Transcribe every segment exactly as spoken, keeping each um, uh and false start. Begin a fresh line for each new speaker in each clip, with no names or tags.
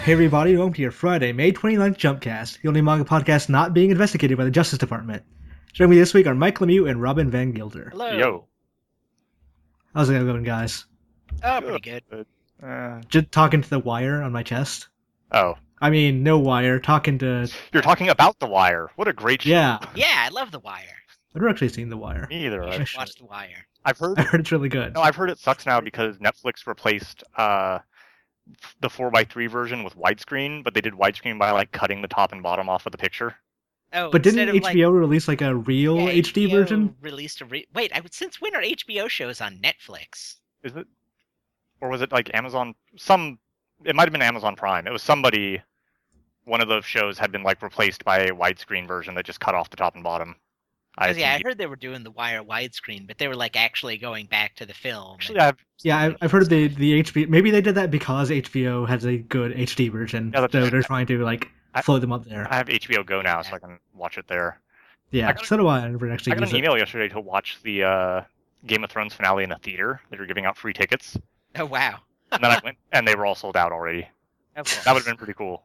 Hey everybody, welcome to your Friday, May twenty-ninth Jumpcast, the only manga podcast not being investigated by the Justice Department. Joining me this week are Mike Lemieux and Robin Van Gilder.
Hello.
Yo.
How's it going, guys?
Oh, pretty good.
good. Uh,
Just talking to the wire on my chest.
oh,
I mean, no wire, talking to...
you're talking about The Wire. What a great show.
Yeah,
Yeah, I love The Wire.
I've never actually seen The Wire.
Me either.
You
I've,
should watch The Wire.
I've heard.
I heard it's really good.
No, I've heard it sucks now because Netflix replaced uh, the four by three version with widescreen, but they did widescreen by like cutting the top and bottom off of the picture.
Oh,
But didn't
instead of,
H B O
like,
release like a real
yeah,
H D
H B O
version?
Released a re- Wait, I would since when are H B O shows on Netflix?
Is it? Or was it like Amazon? Some. It might have been Amazon Prime. It was somebody. One of those shows had been like replaced by a widescreen version that just cut off the top and bottom. I
'Cause, yeah, I
assume-
heard they were doing The Wire widescreen, but they were like actually going back to the film.
Actually,
and-
I've
Yeah, I, I've heard the the H B O... Maybe they did that because H B O has a good H D version,
Yeah,
so
that's-
they're trying to like
I-
float them up there.
I have H B O Go now, so I can watch it there.
Yeah,
I got a-
so do I. I never actually
I got
use
an
it.
email yesterday to watch the uh, Game of Thrones finale in a theater. They were giving out free tickets,
Oh wow.
and then I went, and they were all sold out already.
Of course.
That would have been pretty cool.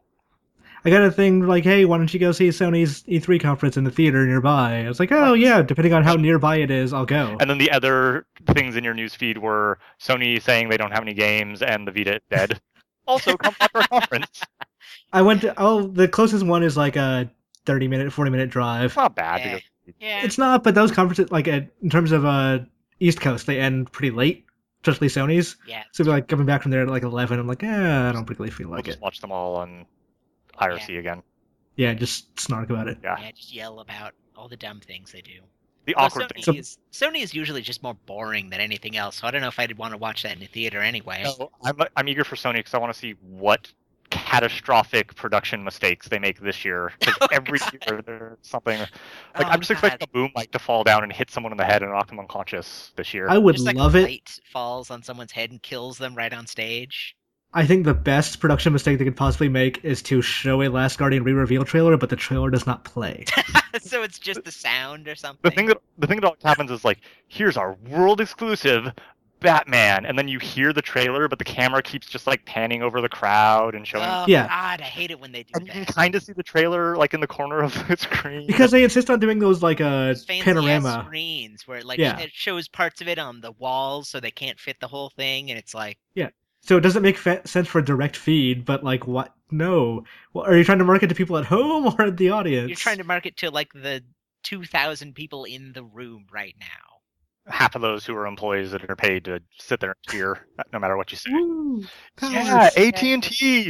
I got a thing like, hey, why don't you go see Sony's E three conference in the theater nearby? I was like, oh yeah, depending on how nearby it is, I'll go.
And then the other things in your newsfeed were Sony saying they don't have any games and the Vita is dead. Also, come watch our conference.
I went to, oh, the closest one is like a thirty minute, forty minute drive.
It's not bad.
Yeah.
Because
Yeah.
It's not, but those conferences, like at, in terms of uh, East Coast, they end pretty late, especially Sony's.
Yeah.
So if you're like coming back from there at like eleven, I'm like, eh, I don't particularly feel
we'll
like
just
it.
watch them all on I R C again.
Yeah, just snark about it.
Yeah.
Yeah, just yell about all the dumb things they do.
The
Well,
awkward
Sony
thing.
is Sony is usually just more boring than anything else, so I don't know if I'd want to watch that in a theater anyway.
No, I'm, I'm eager for Sony because I want to see what catastrophic production mistakes they make this year. Because
Oh,
every
God.
year there's something. Like
Oh,
I'm just expecting
God.
a boom mic to fall down and hit someone in the head and knock them unconscious this year.
I would
Just like
love
a
it.
light falls on someone's head and kills them right on stage.
I think the best production mistake they could possibly make is to show a Last Guardian re-reveal trailer, but the trailer does not play.
So it's just the sound or something.
The thing that the thing that always happens is like, here's our world exclusive Batman, and then you hear the trailer, but the camera keeps just like panning over the crowd and showing.
Oh
Yeah.
God, I hate it when they do
and you can
that.
kind of see the trailer like in the corner of the screen.
Because they insist on doing those like uh,
Those fancy ass
panorama.
screens where like
Yeah.
it shows parts of it on the walls, so they can't fit the whole thing, and it's like,
So it doesn't make fa- sense for direct feed, but like what? No. Well, are you trying to market to people at home or at the audience?
you're trying to market to like the two thousand people in the room right now.
half of those who are employees that are paid to sit there and cheer, no matter what you say.
Woo!
Yeah,
Powers.
A T and T.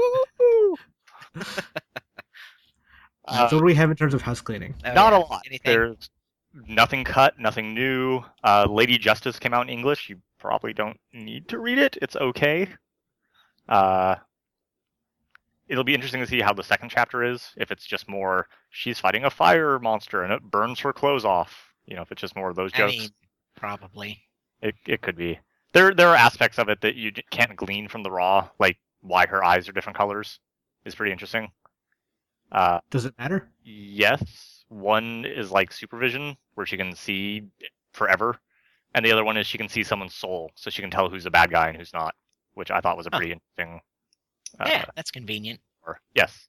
Woo! Uh,
so what do we have in terms of house cleaning?
Oh,
not
yeah.
a lot.
Anything?
There's nothing cut, nothing new. Uh, Lady Justice came out in English. You probably don't need to read it. It's okay. Uh, it'll be interesting to see how the second chapter is. If it's just more, she's fighting a fire monster and it burns her clothes off. You know, if it's just more of those
I
jokes,
mean, probably.
it it could be. There there are aspects of it that you j- can't glean from the raw, like why her eyes are different colors is pretty interesting. Uh,
Does it matter?
yes, one is like supervision, where she can see forever, and the other one is she can see someone's soul, so she can tell who's a bad guy and who's not, which I thought was a
Huh.
pretty interesting. Uh,
Yeah, that's convenient.
or- yes.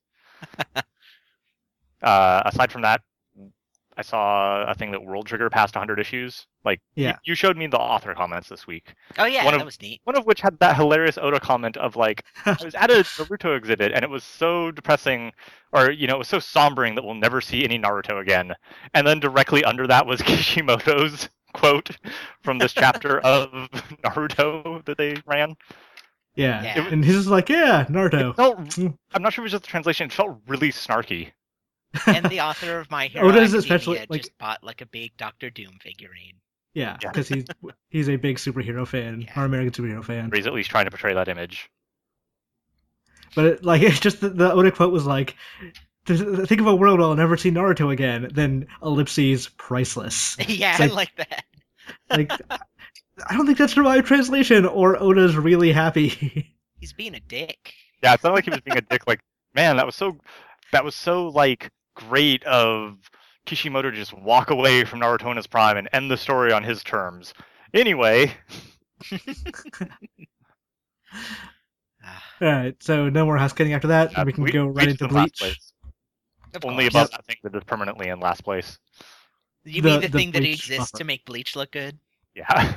uh, aside from that, I saw a thing that World Trigger passed one hundred issues. Like, y-
Yeah.
you showed me the author comments this week.
Oh yeah,
One
that
of-
was neat.
One of which had that hilarious Oda comment of like, I was at a Naruto exhibit and it was so depressing, or you know, it was so sombering that we'll never see any Naruto again. And then directly under that was Kishimoto's quote from this chapter of Naruto that they ran.
Yeah.
Yeah.
And he's just like, yeah, Naruto.
It felt, I'm not sure if it was just the translation. It felt really snarky.
And the author of My Hero
Oda's
Academia
especially, like-
just bought like a big Doctor Doom figurine.
Yeah,
Yeah.
because he's he's a big superhero fan,
Yeah.
or American superhero fan.
Or he's at least trying to portray that image.
But it, like, it's just the, the Oda quote was like, "Think of a world where I'll never see Naruto again." Then ellipses priceless.
Yeah,
It's
I
like-
like that.
Like, I don't think that's the right translation. Or Oda's really happy.
He's being a dick.
Yeah, it sounded like he was being a dick. Like, man, that was so, that was so like great of Kishimoto to just walk away from Naruto in his prime and end the story on his terms. Anyway,
Ah,
All right, so no more house cutting after that.
Uh,
we can
Ble-
go right
Bleach
into
is in last
Bleach.
place.
of
Only
course.
above that thing that is permanently in last place.
You
the-
mean the,
the
thing that
Bleach
exists
buffer.
to make Bleach look good?
Yeah.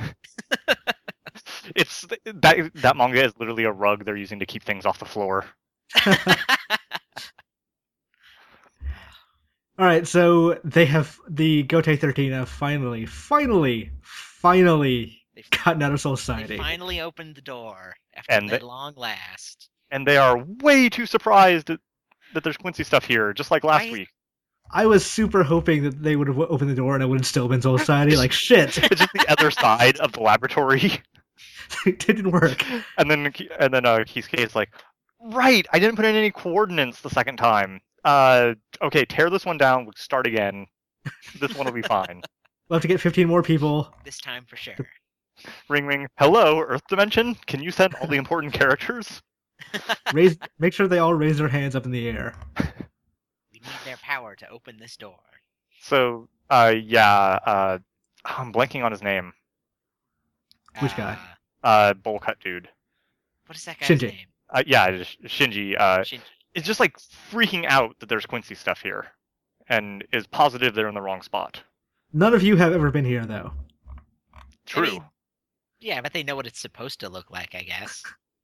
It's that that manga is literally a rug they're using to keep things off the floor.
All right, so they have the Gote thirteen have finally, finally, finally
They,
gotten out of Soul
they
Society.
finally opened the door after
And
that
they-
long last.
And they are way too surprised that, that there's Quincy stuff here, just like last
Right?
week.
I was super hoping that they would have opened the door and it would have still been Soul Society. Like, shit,
It's just the other side of the laboratory.
it didn't work.
And then and then uh, Kisuke is like, right, I didn't put in any coordinates the second time. Uh, okay, tear this one down. We'll start again. This one will be fine.
We'll have to get fifteen more people.
This time for sure.
Ring ring. Hello, Earth Dimension. Can you send all the important characters?
Raise, make sure they all raise their hands up in the air.
We need their power to open this door.
So, uh, yeah, uh, I'm blanking on his name.
Which guy?
Uh,
Uh, bowl cut dude.
What is that guy's
Shinji.
name?
Uh, yeah, it is Shinji. Uh,
Shinji.
is just like freaking out that there's Quincy stuff here, and is positive they're in the wrong spot.
None of you have ever been here, though.
True.
mean- Yeah, but they know what it's supposed to look like, I guess.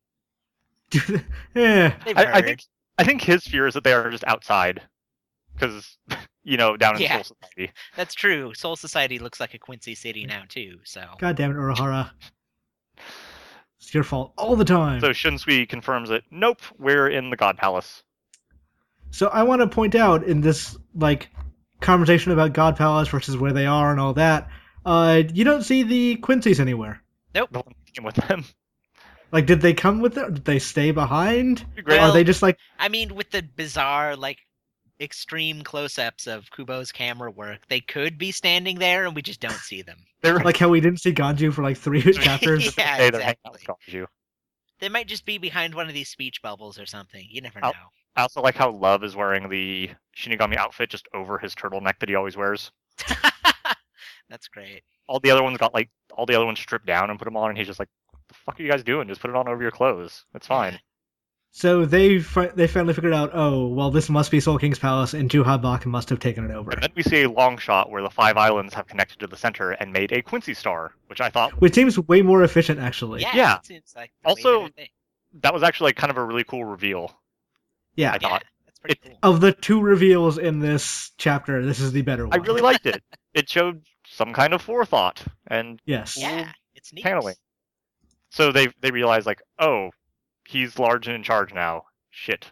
yeah,
They've
I,
heard.
I think I think his fear is that they are just outside, because you know down in
Yeah.
Soul Society.
That's true. Soul Society looks like a Quincy city now, too, so...
God damn it, Urahara. It's your fault all the time.
So Shunsui confirms it. Nope, we're in the God Palace.
So I want to point out in this like conversation about God Palace versus where they are and all that, uh, you don't see the Quincy's anywhere.
The one that came with them.
Like, did they come with it? Or did they stay behind?
Great.
Or
Well-
are they just like,
I mean, with the bizarre, like, extreme close-ups of Kubo's camera work, they could be standing there and we just don't see them.
They're
like how we didn't see Ganju for like three chapters?
just to
Yeah,
say they're hanging out
exactly.
with Ganju.
They might just be behind one of these speech bubbles or something. You never
Oh.
know.
I also like how Love is wearing the Shinigami outfit just over his turtleneck that he always wears.
That's great.
All the other ones got like all the other ones stripped down and put them on, and he's just like, "What the fuck are you guys doing? Just put it on over your clothes. It's fine."
So they fi- they finally figured out, oh, well, this must be Soul King's palace, and Juhabak must have taken it over.
And then we see a long shot where the five islands have connected to the center and made a Quincy star, which I thought
Which seems way more efficient, actually.
Yeah,
Yeah.
it seems like the way
Also-
better thing.
that was actually like kind of a really cool reveal.
Yeah.
I
Yeah,
thought.
that's pretty
It-
cool.
Of the two reveals in this chapter, this is the better
I
one.
really liked it. It showed some kind of forethought, and
Yes.
Yeah, it's neat.
paneling. so they they realize like, oh, he's large and in charge now. Shit.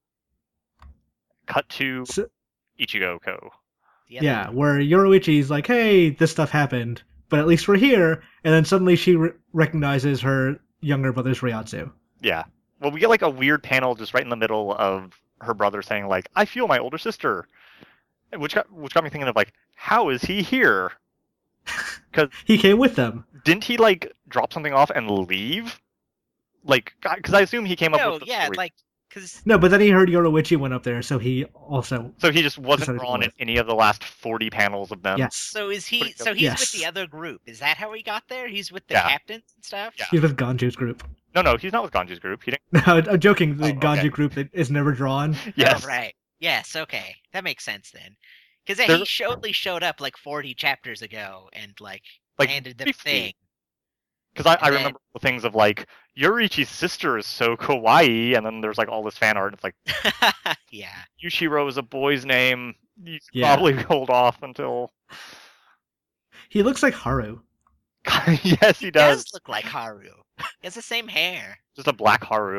Cut to
So-
Ichigo Ko.
The other-
Yeah, where Yoroichi's like, hey, this stuff happened, but at least we're here, and then suddenly she re- recognizes her younger brother's Ryatsu.
Yeah. Well, we get like a weird panel just right in the middle of her brother saying like, "I feel my older sister," which got which got me thinking of like, how is he here?
He came with them.
Didn't he like drop something off and leave? Like, because I assume he came up
No,
with the
yeah,
story.
like, because
No, but then he heard Yoroichi went up there, so he also,
So he just wasn't
decided to
drawn
go
in any of the last forty panels of them.
yes.
so is he?
Pretty
So he's
Yes.
with the other group. Is that how he got there? He's with the
Yeah.
captains and stuff.
Yeah.
He's with Ganju's group.
No, no, he's not with Ganju's group. He didn't.
No, I'm joking, the
Oh, okay.
Ganju group that is never drawn.
Yes.
Oh, right. Yes. Okay. That makes sense then. Because
There-
he sh- only showed up like forty chapters ago and like,
Like
handed the
fifty.
thing.
Because I, I
And then-
remember the things of like, Yorichi's sister is so kawaii, and then there's like all this fan art. And it's like,
Yeah.
Yushiro is a boy's name. You should
Yeah.
probably hold off until.
He looks like Haru.
Yes, he does.
look like Haru. He has the same hair.
Just a black Haru.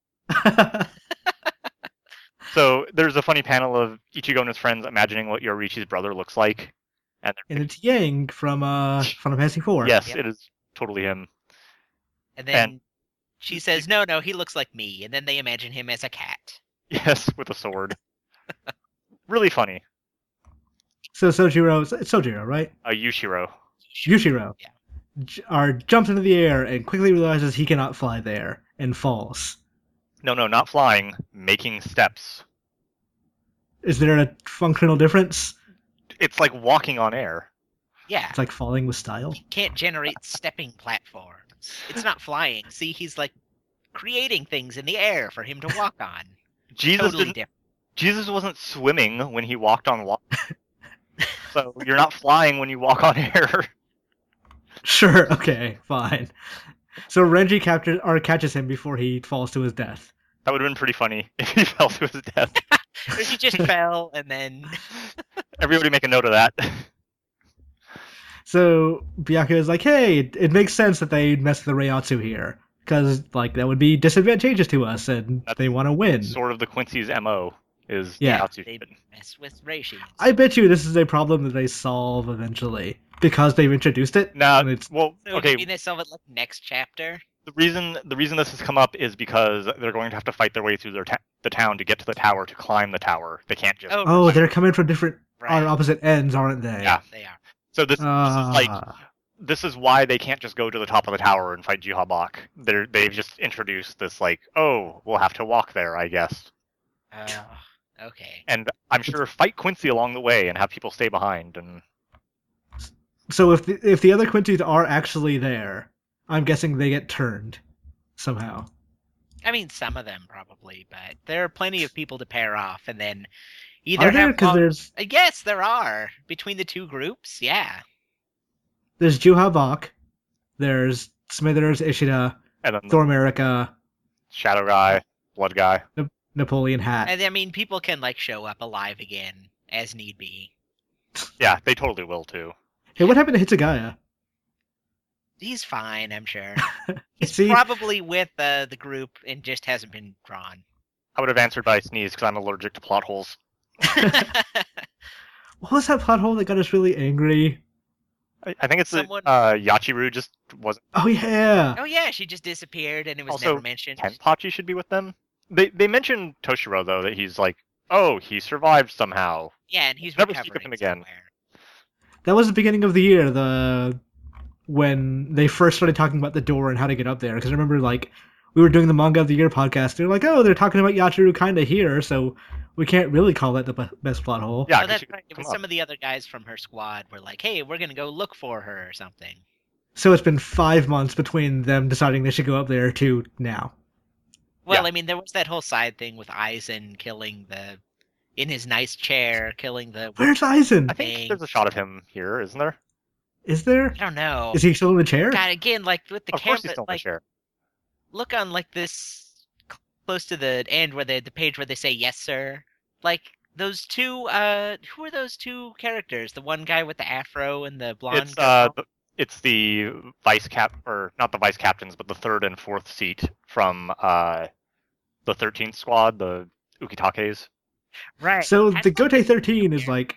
So there's a funny panel of Ichigo and his friends imagining what Yorichi's brother looks like, and they're
and it's Yang from uh, Final Fantasy four.
yes,
Yep.
it is totally him.
And then
And-
she says, "No, no, he looks like me." And then they imagine him as a cat.
Yes, with a sword. Really funny.
So Sojiro, it's Sojiro, right?
Uh, Yushiro.
Yushiro.
Yeah.
J- Are jumps into the air and quickly realizes he cannot fly there and falls.
No, no, not flying. Making steps.
Is there a functional difference?
It's like walking on air.
Yeah.
It's like falling with style.
Can't generate stepping platforms. It's not flying. See, he's like creating things in the air for him to walk on.
Jesus
Totally
didn't,
different.
Jesus wasn't swimming when he walked on water. So you're not flying when you walk on air.
Sure, okay, fine. So Renji captures or catches him before he falls to his death.
That would have been pretty funny if he fell to his death.
Or he just fell and then.
Everybody make a note of that.
So Byakuya is like, hey, it, it makes sense that they mess with the Reiatsu here. Because, like, that would be disadvantageous to us, and
That's
they want to win.
Sort of the Quincy's M O is
Yeah.
Yatsu
They
shit.
mess with Reishi.
I bet you this is a problem that they solve eventually. Because they've introduced it.
Nah,
and it's
well,
So
okay.
maybe they solve it like next chapter.
The reason the reason this has come up is because they're going to have to fight their way through their ta- the town to get to the tower to climb the tower. They can't just.
Oh,
Oh, they're coming from different
right.
on opposite ends, aren't they?
Yeah.
They are.
So this, this is like
Ah.
this is why they can't just go to the top of the tower and fight Jihabak. They're they've just introduced this like, oh, we'll have to walk there, I guess.
Oh, okay.
And I'm sure fight Quincy along the way and have people stay behind. And
So if the, if the other Quincy's are actually there, I'm guessing they get turned somehow.
I mean, some of them probably, but there are plenty of people to pair off, and then either
Are there?
have.
Because
long-
there's
Uh, Yes, there are between the two groups. Yeah.
there's Juha Bach, there's Smithers, Ishida,
and then the
Thor America,
Shadow Guy, Blood Guy.
Napoleon Hat.
And I mean, people can like show up alive again as need be.
Yeah, they totally will too.
Hey, what happened to Hitsugaya?
He's fine, I'm sure. He's
See,
probably with uh, the group and just hasn't been drawn.
I would have answered by a sneeze because I'm allergic to plot holes.
what was that plot hole that got us really angry?
I, I think it's
Someone-
that uh, Yachiru just wasn't.
Oh yeah,
Oh yeah, she just disappeared and it was
Also,
never mentioned.
Kenpachi should be with them. They they mentioned Toshiro though that he's like, oh, he survived somehow.
Yeah, and he's
Never speak of
recovering
him again.
somewhere.
that was the beginning of the year. The when they first started talking about the door and how to get up there. Because I remember, like, we were doing the manga of the year podcast. They're like, oh, they're talking about Yachiru kind of here, so we can't really call that the be- best plot hole.
Yeah,
Oh,
'cause
that's
she could
right. It
come
was
up.
some of the other guys from her squad were like, "Hey, we're gonna go look for her or something."
So it's been five months between them deciding they should go up there to now.
Well,
Yeah.
I mean, there was that whole side thing with Aizen killing the, in his nice chair, killing the.
Where's Aizen?
I think
Dang.
there's a shot of him here, isn't there?
Is there?
I don't know.
Is he still in the chair?
God, again, like with the
of course he's
camera,
still in the
like
chair.
look on like this cl- close to the end where the the page where they say yes sir. Like those two. Uh, who are those two characters? The one guy with the afro and the blonde.
It's uh,
girl?
the, it's the vice cap or not the vice captains, but the third and fourth seat from uh, the thirteenth squad, the Ukitakes.
right.
So
I
the
thought
Gote thirteen is
Yeah.
like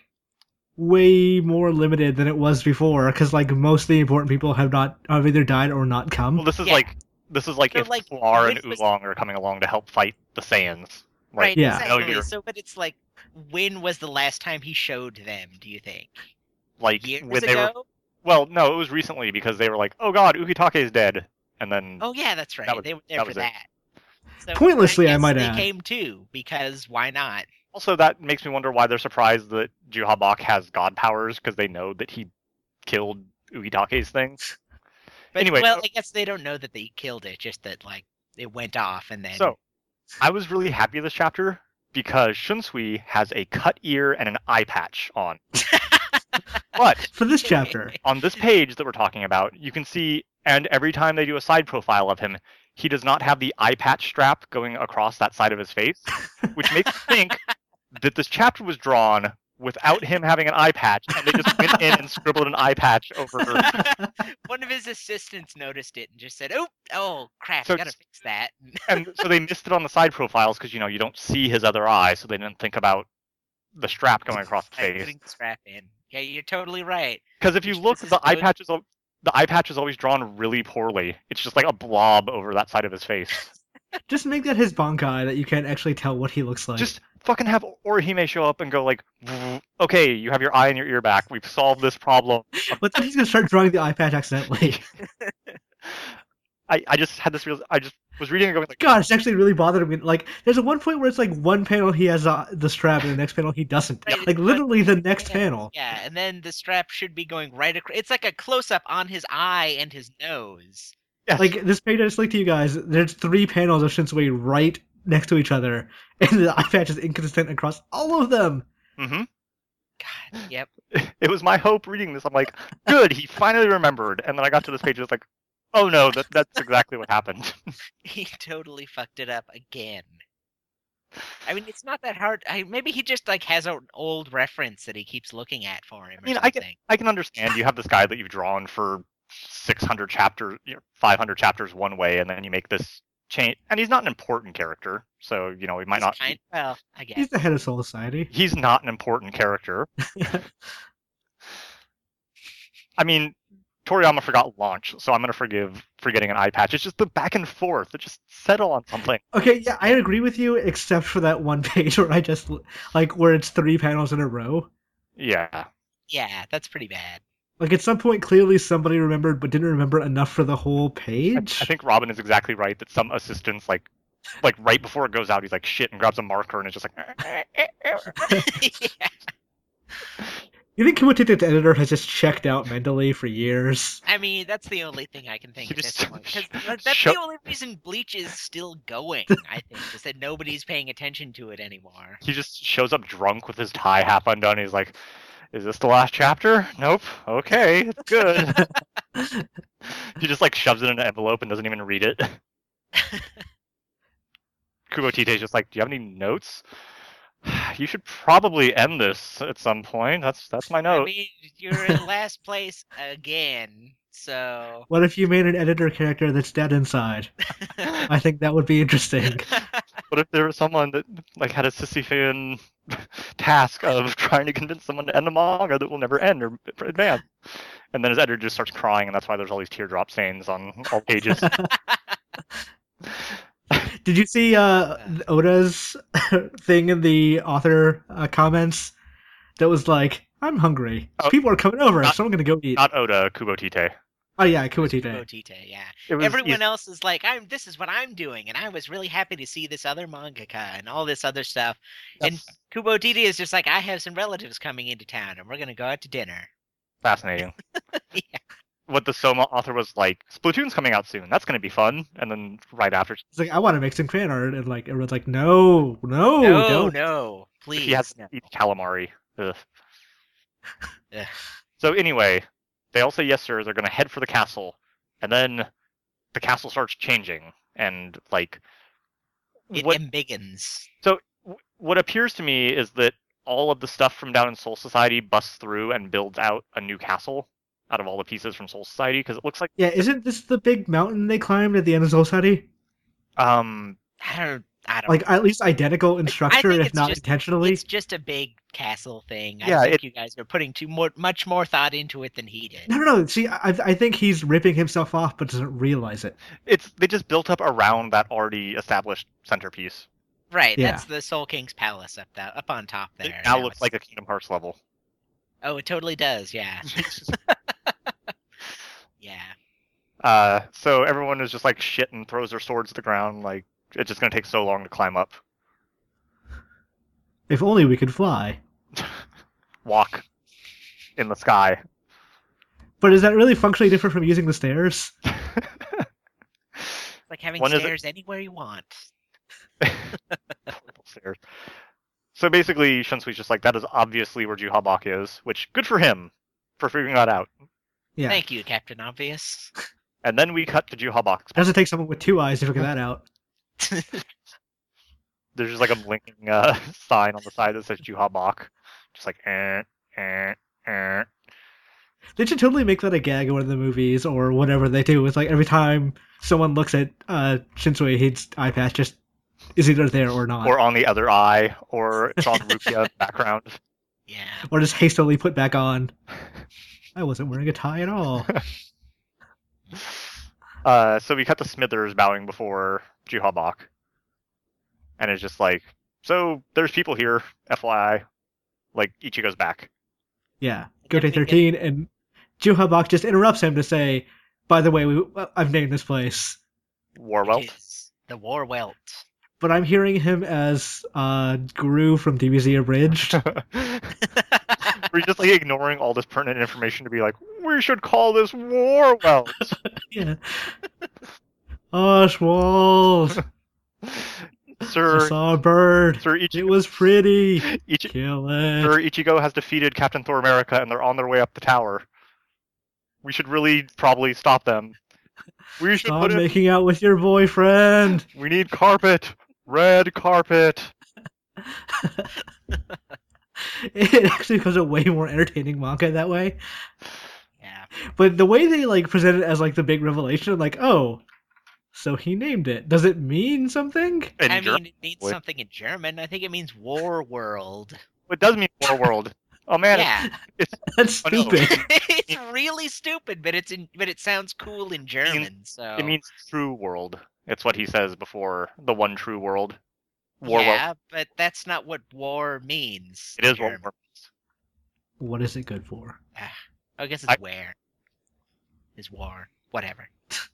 way more limited than it was before because like most of the important people have not have either died or not come.
Well, this is
Yeah.
like this is like
So,
if
like,
Flar and
when was-
Oolong are coming along to help fight the Saiyans. Like,
Right,
Yeah.
you know,
exactly.
you're
So, but it's like, when was the last time he showed them? Do you think
like
years
when they
ago?
were. Well, no, it was recently because they were like, "Oh God, Ukitake is dead," and then
Oh yeah, that's right.
That was-
they were there
that
for
was it.
that. So,
Pointlessly, I
guess
might
they
add.
came too because why not?
also that makes me wonder why they're surprised that Juhabak has god powers because they know that he killed Ukitake's thing.
But,
Anyway,
well,
so-
I guess they don't know that they killed it. Just that like it went off and then.
So, I was really happy this chapter because Shunsui has a cut ear and an eye patch on. But
For this chapter.
on this page that we're talking about, you can see, and every time they do a side profile of him, he does not have the eye patch strap going across that side of his face, which makes me think that this chapter was drawn without him having an eye patch, and they just went in and scribbled an eye patch over.
One of his assistants noticed it and just said, "Oh, oh crap!
So
gotta
it's-
fix that."
And so they missed it on the side profiles because you know you don't see his other eye, so they didn't think about the strap going across the
Like,
face.
putting the strap in. Yeah, you're totally right.
Because if you
Which
look,
this is
the eye
good.
patch is al- the eye patch is always drawn really poorly. It's just like a blob over that side of his face.
Just make that his Bankai that you can't actually tell what he looks like.
Just fucking have Orihime show up and go like, okay, you have your eye and your ear back. We've solved this problem.
But then he's gonna start drawing the eye patch accidentally.
I, I just had this real. I just was reading and going like,
God, it's actually really bothered me. Like, there's a one point where it's like one panel he has uh, the strap and the next panel he doesn't.
Right,
Like
it's
literally the next
Yeah,
panel.
Yeah, and then the strap should be going right across. It's like a close up on his eye and his nose.
Yes.
Like, this page I just linked to you guys, there's three panels of Shinsui right next to each other, and the eye patch is inconsistent across all of them.
hmm
God, yep.
It was my hope reading this. I'm like, good, he finally remembered. And then I got to this page, it's like, oh no, that, that's exactly what happened.
He totally fucked it up again. I mean, it's not that hard. I, maybe he just like has an old reference that he keeps looking at for him. Or
I mean, I
something.
can I can understand. You have this guy that you've drawn for six hundred chapters, you know, five hundred chapters one way, and then you make this change. And he's not an important character, so you know he might
He's
not.
Kind, well, I guess.
He's the head of Soul Society.
He's not an important character. I mean, Toriyama forgot launch, so I'm gonna forgive for getting an eye patch. It's just the back and forth. It just settle on something.
Okay, yeah, I agree with you, except for that one page where I just, like, where it's three panels in a row.
Yeah.
Yeah, that's pretty bad.
Like, at some point, clearly somebody remembered, but didn't remember enough for the whole
I,
page.
I think Robin is exactly right that some assistants like like right before it goes out, he's like shit and grabs a marker and it's just like
Yeah.
You think Kumotite's editor has just checked out mentally for years?
I mean, that's the only thing I can think
He
at this
just
point. Because that's
show-
the only reason Bleach is still going, I think, is that nobody's paying attention to it anymore.
he just shows up drunk with his tie half undone. He's like, is this the last chapter? Nope. Okay, it's good. He just like shoves it in an envelope and doesn't even read it. Kumotite's just like, do you have any notes? You should probably end this at some point. That's that's my
I
note.
mean, you're in last place again, so.
What if you made an editor character that's dead inside? I think that would be interesting.
What if there was someone that like had a Sisyphean task of trying to convince someone to end the manga that will never end or advance? And then his editor just starts crying, and that's why there's all these teardrop stains on all pages.
Did you see uh, Oda's thing in the author uh, comments that was like, I'm hungry.
Oh,
People are coming over,
not-
so I'm going to go eat.
Not Oda, Kubotite.
Oh, yeah, Kumotite.
Kubotite, yeah.
It was
Everyone
eas-
else is like, "I'm. This is what I'm doing," and I was really happy to see this other mangaka and all this other stuff. And
That's
Kubotite is just like, "I have some relatives coming into town, and we're gonna go out to dinner."
fascinating.
Yeah.
What the Soma author was like, Splatoon's coming out soon. That's going to be fun. And then right after,
It's like, I want to make some fan art. And like, everyone's like, no, no,
no,
don't.
no, please.
he has
no.
to eat calamari. Ugh.
Ugh.
So anyway, they all say yes, sir. They're going to head for the castle. And then the castle starts changing. And like,
It
what
embiggens.
w- what appears to me is that all of the stuff from down in Soul Society busts through and builds out a new castle out of all the pieces from Soul Society, because it looks like
Yeah, isn't this the big mountain they climbed at the end of Soul Society?
um
I don't. I don't.
Like, at least identical in structure,
think
if
it's
not
just-
intentionally.
It's just a big castle thing. I
Yeah,
think
it-
you guys are putting too more, much more thought into it than he did.
No, no, no. See, I, I think he's ripping himself off, but doesn't realize it.
it's they just built up around that already established centerpiece.
Right,
Yeah.
that's the Soul King's palace up that up on top there.
It now
Now
looks
it's-
like a Kingdom Hearts level.
Oh, it totally does. Yeah, yeah.
uh, so everyone is just like shit and throws their swords to the ground. Like it's just gonna take so long to climb up.
If only we could fly.
Walk in the sky.
But is that really functionally different from using the stairs?
It's like having
One is-
stairs anywhere you want.
Horrible stairs. So basically, Shunsui's just like, that is obviously where Juhabak is, which, good for him for figuring that out.
Yeah.
Thank you, Captain Obvious.
And then we cut to Juhabak's.
It doesn't take someone with two eyes to figure that out.
There's just like a blinking uh, sign on the side that says Juhabak. Just like, eh, eh, eh.
They should totally make that a gag in one of the movies or whatever they do. It's like every time someone looks at uh, Shinsui, his eye patch just is either there or not.
Or on the other eye, or it's on Rukia in the background.
Yeah.
Or just hastily put back on. I wasn't wearing a tie at all.
Uh, so we cut to Smithers bowing before Juhabak. And it's just like, so there's people here, F Y I. Like, Ichigo's back.
Yeah.
And
Go
then
to
we get-
thirteen, and Juhabak just interrupts him to say, by the way, we, well, I've named this place.
Warwelt.
It is the War Welt.
But I'm hearing him as uh, Guru from D B Z Abridged.
We're just like ignoring all this pertinent information to be like, we should call this Warwelt.
Yeah. Oswald! I
Sir,
saw a bird.
Sir,
It
Ichigo,
was pretty.
Ichi-
Kill it.
Sir Ichigo has defeated Captain Thor America, and they're on their way up the tower. We should really probably stop them. We should
Stop
put in.
making out with your boyfriend.
We need carpet, red carpet.
It actually becomes a way more entertaining manga that way.
Yeah.
But the way they like present it as like the big revelation, I'm like, oh, so he named it. Does it mean something?
In
I
German,
mean, it means
Wait.
something in German. I think it means War World.
it does mean Warworld. Oh man,
Yeah.
That's
Oh, no.
stupid.
It's really stupid, but it's in, but it sounds cool in German. So
it means true world. It's what he says before the one true world. Warworld.
yeah, but that's not what war means.
It is
in
what
German.
war
What is it good for?
I guess it's
I-
where. Is war. Whatever.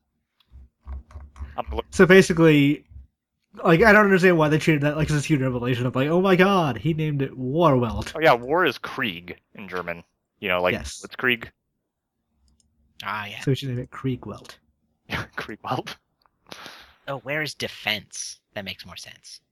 I'm look-
So basically, like I don't understand why they treated that like as this huge revelation of like, oh my god, he named it Warwelt.
Oh yeah, war is Krieg in German. You know, like
Yes.
it's Krieg.
Ah, yeah.
So we should name it Kriegwelt.
Kriegwald.
Oh, where is defense? That makes more sense.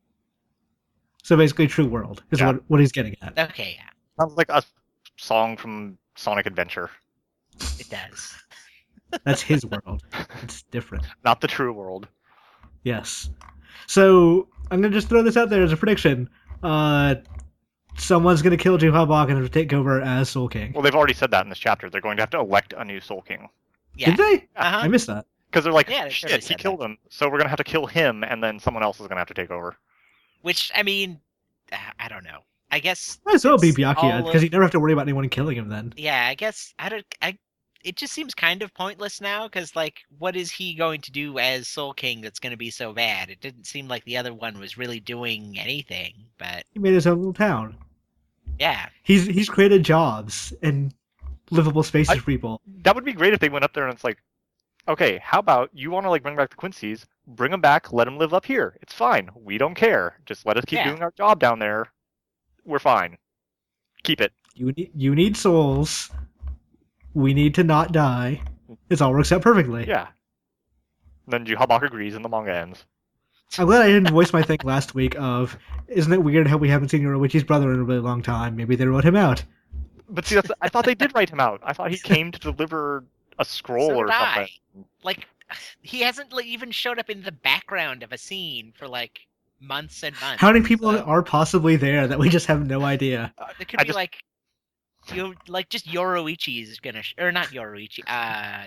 So basically, True World is
Yeah.
what what he's getting at.
Okay, yeah,
Sounds like a song from Sonic Adventure.
it does.
That's his world. It's different.
Not the true world.
Yes. So I'm gonna just throw this out there as a prediction. Uh, someone's gonna kill Juhabok and take over as Soul King.
Well, they've already said that in this chapter. They're going to have to elect a new Soul King.
Yeah.
Did they?
Uh-huh.
I missed that.
Because they're like,
Yeah, they
shit,
totally
he
said
killed
that.
him, so we're going to have to kill him, and then someone else is going to have to take over.
Which I mean, uh, I don't know. I guess.
Might as well be
it's
Byakuya
all
because
of-
you never have to worry about anyone killing him then.
Yeah, I guess I don't. I. It just seems kind of pointless now because, like, what is he going to do as Soul King that's going to be so bad? It didn't seem like the other one was really doing anything. But
He made his own little town.
yeah,
He's he's created jobs and livable spaces
I-
for people.
That would be great if they went up there and it's like, okay, how about you want to like bring back the Quincy's? Bring them back, let them live up here. It's fine. We don't care. Just let us keep
Yeah.
doing our job down there. We're fine. Keep it.
You need you need souls. We need to not die. It all works out perfectly.
Yeah. Then Juhabok agrees and the manga ends.
I'm glad I didn't voice my thing last week of, isn't it weird how we haven't seen Yoroichi's brother in a really long time? Maybe they wrote him out.
But see, that's, I thought they did write him out. I thought he came to deliver a scroll
so
or
did I.
something.
Like, he hasn't like, even showed up in the background of a scene for like months and months.
How many people
so-
are possibly there that we just have no idea?
It could
I
be
just-
like, you like just Yoroichi is gonna, sh- or not Yoroichi. Uh,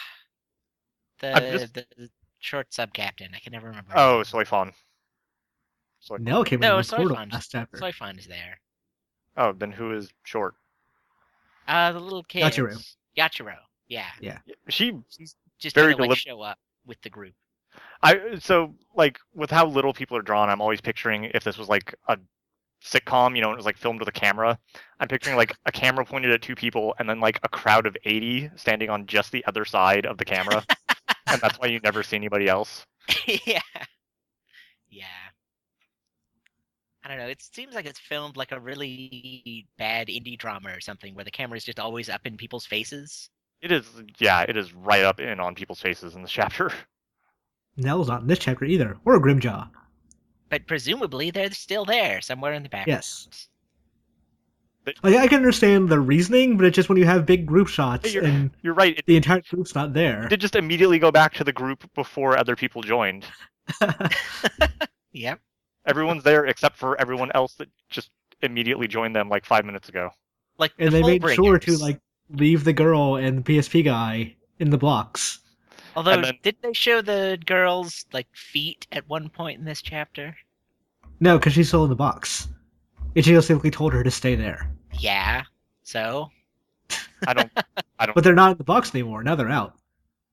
I'm
the
just-
the short sub captain. I can never remember.
Oh, Soy Fawn. Soy-
Nell came
No,
in the portal
Soifon.
last chapter.
Soifon is there.
Oh, then who is short?
Uh, the little kid.
Yachiro.
Yachiro. Yeah.
She
She's just
Very
gonna like
delib-
show up with the group.
I so like with how little people are drawn, I'm always picturing if this was like a sitcom, you know, and it was like filmed with a camera. I'm picturing like a camera pointed at two people and then like a crowd of eighty standing on just the other side of the camera, and that's why you never see anybody else.
Yeah. Yeah. I don't know. It seems like it's filmed like a really bad indie drama or something, where the camera is just always up in people's faces.
It is, yeah, it is right up in on people's faces in this chapter.
Nell's not in this chapter either, or Grimjaw.
But presumably they're still there somewhere in the background.
Yes. Like I can understand the reasoning, but it's just when you have big group shots
Yeah, you're-
and
You're right. It
the entire group's not there.
did just immediately go back to the group before other people joined.
Yep.
Everyone's there except for everyone else that just immediately joined them like five minutes ago.
Like
and
the
they made sure to
Fullbringers.
like leave the girl and the P S P guy in the blocks.
Although,
and then-
did they show the girls like feet at one point in this chapter?
No, because she's still in the box. Ichigo simply told her to stay there.
Yeah. So
I don't. I don't.
But they're not in the box anymore. Now they're out.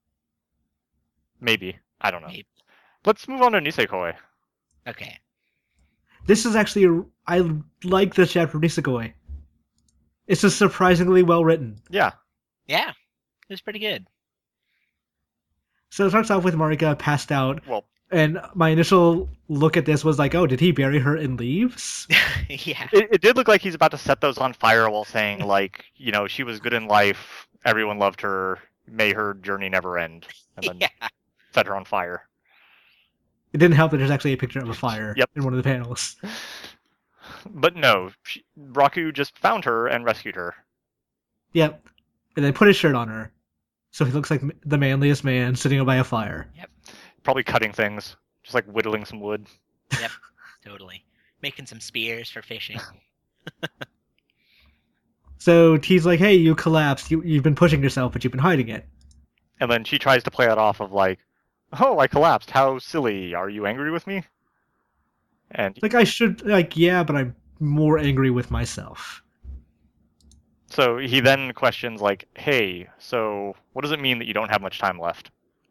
Maybe. I don't know.
Maybe.
Let's move on to Nisekoi.
okay.
This is actually a, I like this chapter of Nisekoi. It's just surprisingly well written.
Yeah.
Yeah. It was pretty good.
So it starts off with Marika passed out
Well,
And my initial look at this was like, oh, did he bury her in leaves?
Yeah.
It, it did look like he's about to set those on fire while saying, like, you know, she was good in life, everyone loved her, may her journey never end, and then
Yeah.
set her on fire.
It didn't help that there's actually a picture of a fire
Yep.
in one of the panels.
But no, she, Raku just found her and rescued her.
Yep. And then put his shirt on her. So he looks like the manliest man sitting by a fire.
Probably cutting things, just like whittling some wood.
Yep. Totally. Making some spears for fishing.
So he's like, hey, you collapsed. You, you've been pushing yourself, but you've been hiding it.
And then she tries to play it off of like, oh, I collapsed. How silly. Are you angry with me? And
Like, I should, like, yeah, but I'm more angry with myself.
so he then questions like, hey, so what does it mean that you don't have much time left?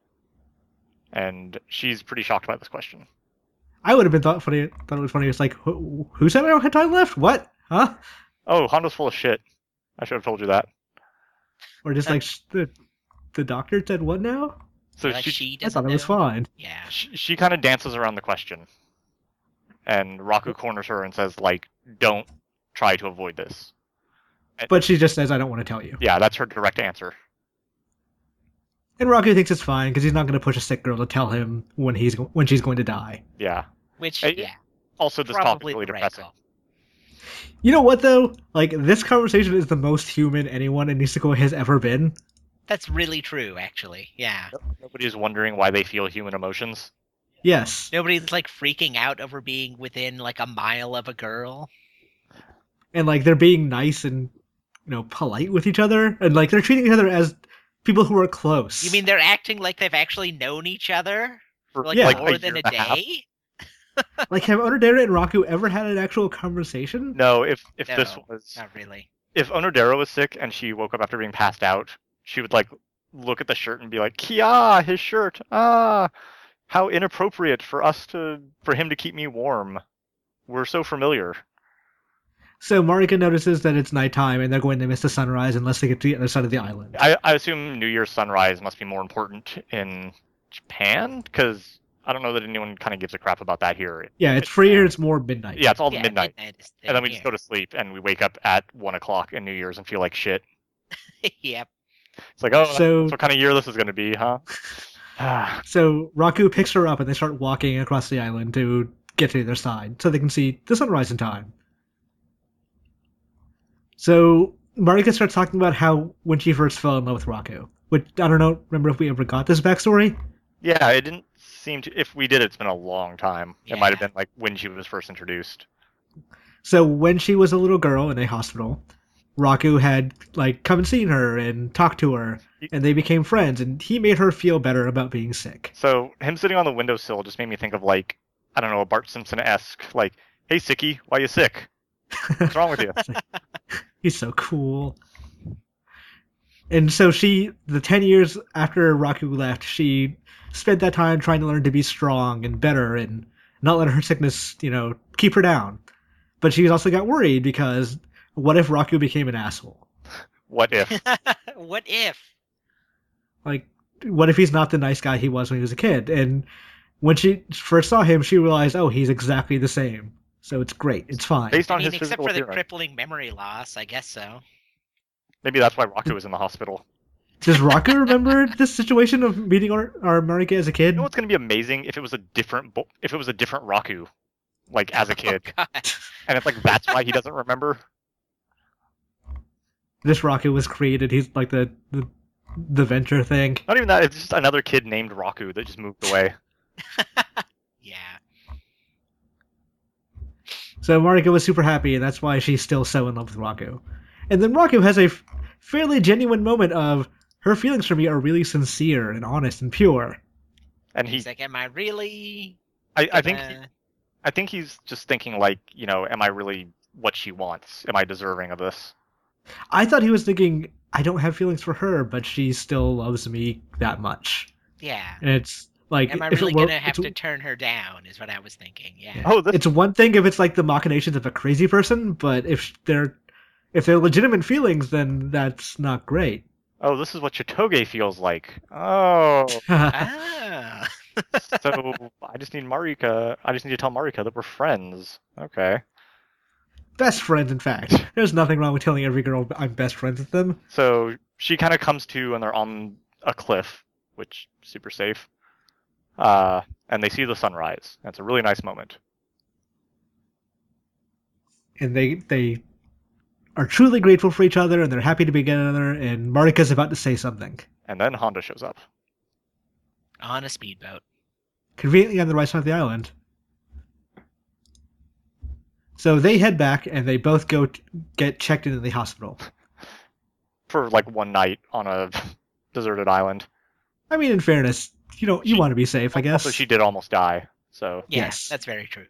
And she's pretty shocked by this question.
I would have been thought funny. Thought it was funny. It's like, who, who said I don't have time left? What? Huh?
Oh, Honda's full of shit. I should have told you that.
Or just like sh- the the doctor said, what now?
So
like
she
she
I
doesn't
thought it was
know.
fine.
Yeah.
she, she kind of dances around the question. And Raku corners her and says, like, don't try to avoid this.
But she just says, I don't want to tell you.
Yeah, that's her direct answer.
And Raku thinks it's fine because he's not going to push a sick girl to tell him when he's go- when she's going to die.
Yeah.
Which,
Hey,
yeah.
Also, this topic
Probably
is really
the right
depressing.
call.
You know what though? Like, this conversation is the most human anyone in Niseko has ever been.
That's really true, actually. Yeah.
Nobody's wondering why they feel human emotions.
Yes.
Nobody's like freaking out over being within like a mile of a girl.
And like, they're being nice and, you know, polite with each other. And like, they're treating each other as people who are close.
You mean they're acting like they've actually known each other for like
Yeah.
more
Like a
than
year
a
and a half?
day?
Like, have Onodera and Raku ever had an actual conversation?
No, if if this
No.
was
Not really.
if Onodera was sick and she woke up after being passed out, she would like look at the shirt and be like, "Kia, his shirt. Ah, how inappropriate for us to for him to keep me warm. We're so familiar."
So Marika notices that it's nighttime and they're going to miss the sunrise unless they get to the other side of the island.
I, I assume New Year's sunrise must be more important in Japan because I don't know that anyone kind of gives a crap about that here.
Yeah, it's free here, it's more midnight.
Yeah, it's all
yeah,
midnight.
is the
And then we
thing
just go to sleep and we wake up at one o'clock in New Year's and feel like shit.
here. Yep.
It's like, oh,
So-
that's what kind of year this is going to be, huh?
So Raku picks her up and they start walking across the island to get to the other side so they can see the sunrise in time. So Marika starts talking about how when she first fell in love with Raku. Which, I don't know, remember if we ever got this backstory?
Yeah, it didn't seem to. If we did, it's been a long time. It might have
Yeah.
been like when she was first introduced.
So when she was a little girl in a hospital, Raku had like come and seen her and talked to her, and they became friends, and he made her feel better about being sick.
So him sitting on the windowsill just made me think of like I don't know, a Bart Simpson esque like, "Hey, Sickie, why you sick? What's wrong with you?"
He's so cool. And so she, the ten years after Raku left, she spent that time trying to learn to be strong and better and not let her sickness, you know, keep her down. But she also got worried because what if Raku became an asshole?
What if?
What if?
Like, what if he's not the nice guy he was when he was a kid? And when she first saw him, she realized, oh, he's exactly the same. So it's great. It's fine.
Based
I
on
mean,
his
except
physical
for the
appearance.
crippling memory loss, I guess so.
Maybe that's why Raku was in the hospital.
Does Raku remember this situation of meeting our, our Marika as a kid?
You know what's going to be amazing if it was a different bo- if it was a different Raku, like as a kid,
Oh, God.
and it's like that's why he doesn't remember.
This Raku was created. He's like the, the the venture thing.
Not even that. It's just another kid named Raku that just moved away.
Yeah.
So Marika was super happy, and that's why she's still so in love with Raku. And then Raku has a f- fairly genuine moment of her feelings for me are really sincere and honest and pure.
And he,
He's like, am I really?
I, I think,
gonna-"
I think he's just thinking like, you know, am I really what she wants? Am I deserving of this?
I thought he was thinking, I don't have feelings for her, but she still loves me that much.
Yeah.
And it's like,
Am I
if it
really
were-
gonna have
it's-
to turn her down? Is what I was thinking. Yeah.
Oh, this
It's one thing if it's like the machinations of a crazy person, but if they're if they're legitimate feelings, then that's not great.
oh, this is what Chitoge feels like. Oh,
Ah.
So I just need Marika. I just need to tell Marika that we're friends. Okay.
Best friends, in fact. There's nothing wrong with telling every girl I'm best friends with them.
So she kind of comes to, and they're on a cliff, which is super safe. Uh, and they see the sunrise. That's a really nice moment.
And they they are truly grateful for each other, and they're happy to be together, and Marika's about to say something.
And then Honda shows up.
On a speedboat.
Conveniently on the right side of the island. So they head back, and they both go t- get checked into the hospital.
For like one night on a deserted island.
I mean, in fairness, you know, you want to be safe, I guess.
Also, she did almost die. So
Yeah,
Yes.
that's very true.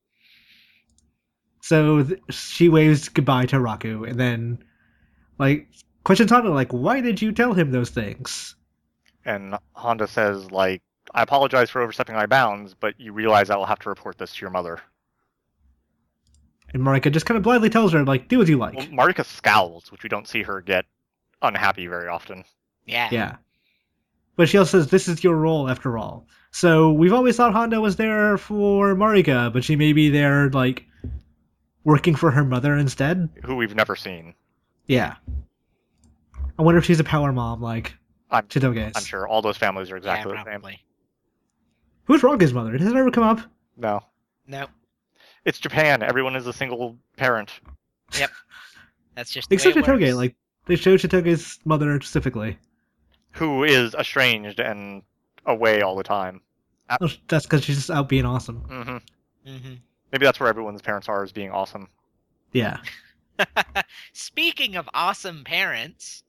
So th- she waves goodbye to Raku, and then, like, questions Honda, like, why did you tell him those things?
and Honda says like, I apologize for overstepping my bounds, but you realize I will have to report this to your mother.
And Marika just kind of blindly tells her, like, do as you like.
Well, Marika scowls, which we don't see her get unhappy very often.
Yeah.
Yeah. But she also says, this is your role, after all. So we've always thought Honda was there for Marika, but she may be there, like, working for her mother instead.
Who we've never seen.
Yeah. I wonder if she's a power mom, like
I'm,
Chitoge's.
I'm sure all those families are exactly
yeah,
the same.
probably.
Who's Raga's mother? Does it ever come up?
No.
No,
It's Japan. Everyone is a single parent.
that's just the
Except
way it
Chitoge,
works.
like, they show Chitoge's mother specifically.
Who is estranged and away all the time.
Well, that's because she's just out being awesome.
hmm
hmm
Maybe that's where everyone's parents are, is being awesome.
Yeah.
Speaking of awesome parents,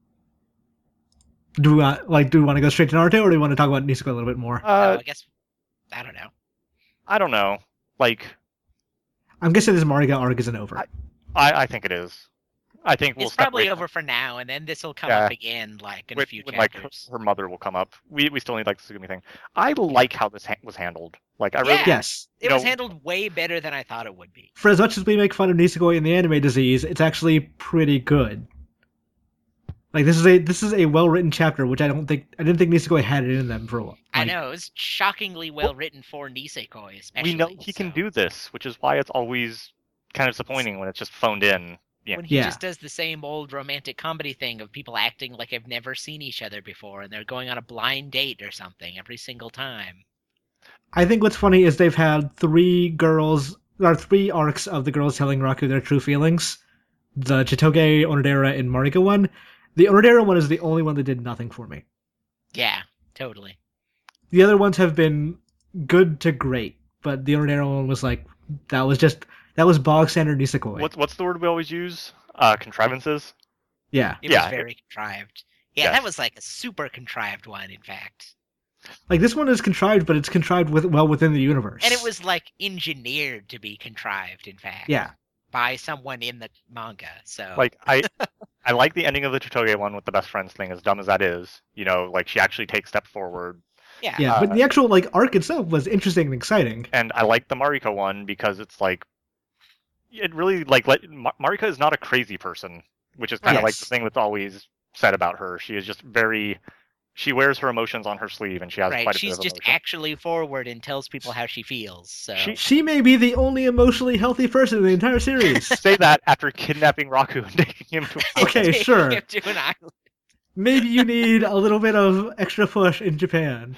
Do we want, like, do we want to go straight to Naruto, or do we want to talk about Nizuko a little bit more?
oh,
Uh,
I guess I don't know.
I don't know. Like,
I'm guessing this Marika arc isn't over.
I- I, I think it is. I think we'll
It's probably
separate-
over for now, and then this will come
Yeah.
up again, like in
when,
a few
when, like her,
chapters.
her mother will come up. We we still need like the Sugumi thing. I like how this ha- was handled. Like I really
Yeah.
Yes.
It
you
was
know-
handled way better than I thought it would be.
For as much as we make fun of Nisekoi and the anime disease, it's actually pretty good. Like this is a this is a well written chapter, which I don't think I didn't think Nisekoi had it in them for a while.
I
Like,
know it was shockingly well written for Nisekoi, especially.
we know he can
so.
do this, which is why it's always kind of disappointing when it's just phoned in. Yeah.
When he
Yeah.
just does the same old romantic comedy thing of people acting like they've never seen each other before, and they're going on a blind date or something every single time.
I think what's funny is they've had three girls, or three arcs of the girls telling Raku their true feelings. The Chitoge, Onodera, and Marika one. The Onodera one is the only one that did nothing for me.
Yeah, totally.
The other ones have been good to great, but the Onodera one was like, that was just, that was bog standard Nisekoi.
What's what's the word we always use? Uh, contrivances.
Yeah.
It
Yeah,
was very contrived. Yeah,
Yes.
that was like a super contrived one, in fact.
Like this one is contrived, but it's contrived with well within the universe.
And it was like engineered to be contrived, in fact.
Yeah.
By someone in the manga. So
Like I I like the ending of the Chitoge one with the best friends thing, as dumb as that is. You know, like she actually takes step forward.
yeah.
Yeah,
Uh,
but the actual like arc itself was interesting and exciting.
And I like the Marika one because it's like it really like let, Ma- Marika is not a crazy person, which is kind of like
Yes.
the thing that's always said about her. She is just very she wears her emotions on her sleeve, and she has
Right.
quite a
She's
bit of
just
emotion.
actually forward and tells people how she feels. So
She-
She may be the only emotionally healthy person in the entire series.
Say that after kidnapping Raku and taking him to a
Okay,
Take
sure.
him to an island.
Maybe you need a little bit of extra push in Japan.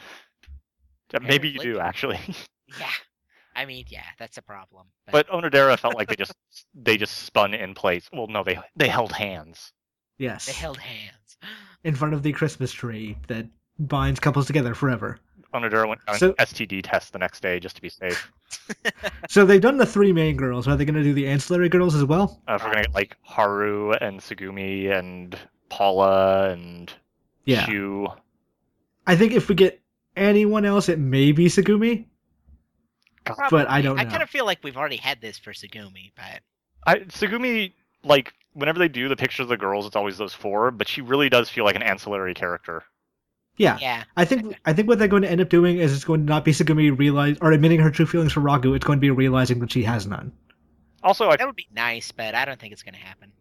maybe you do
Apparently.
actually.
Yeah. I mean, yeah, that's a problem.
But Onodera felt like they just they just spun in place. Well, no, they they held hands.
Yes.
they held hands.
In front of the Christmas tree that binds couples together forever.
Onodera went on
So-
an S T D test the next day just to be safe.
So they've done the three main girls. Are they going to do the ancillary girls as well?
Uh, if we're gonna get like Haru and Sugumi and Paula and
Yeah.
Shu.
I think if we get anyone else, it may be Sagumi. But I don't
I
know.
kind of feel like we've already had this for Sugumi, but
I Sugumi, like whenever they do the pictures of the girls, it's always those four. But she really does feel like an ancillary character.
Yeah.
yeah.
I think I think what they're going to end up doing is it's going to not be Sagumi realize or admitting her true feelings for Ragu. It's going to be realizing that she has none.
Also, I,
That would be nice, but I don't think it's going to happen.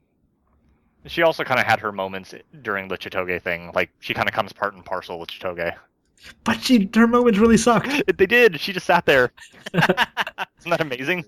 she also kind of had her moments during the Chitoge thing. Like she kind of comes part and parcel with Chitoge.
But she, her moments really sucked.
They did. She just sat there. Isn't that amazing?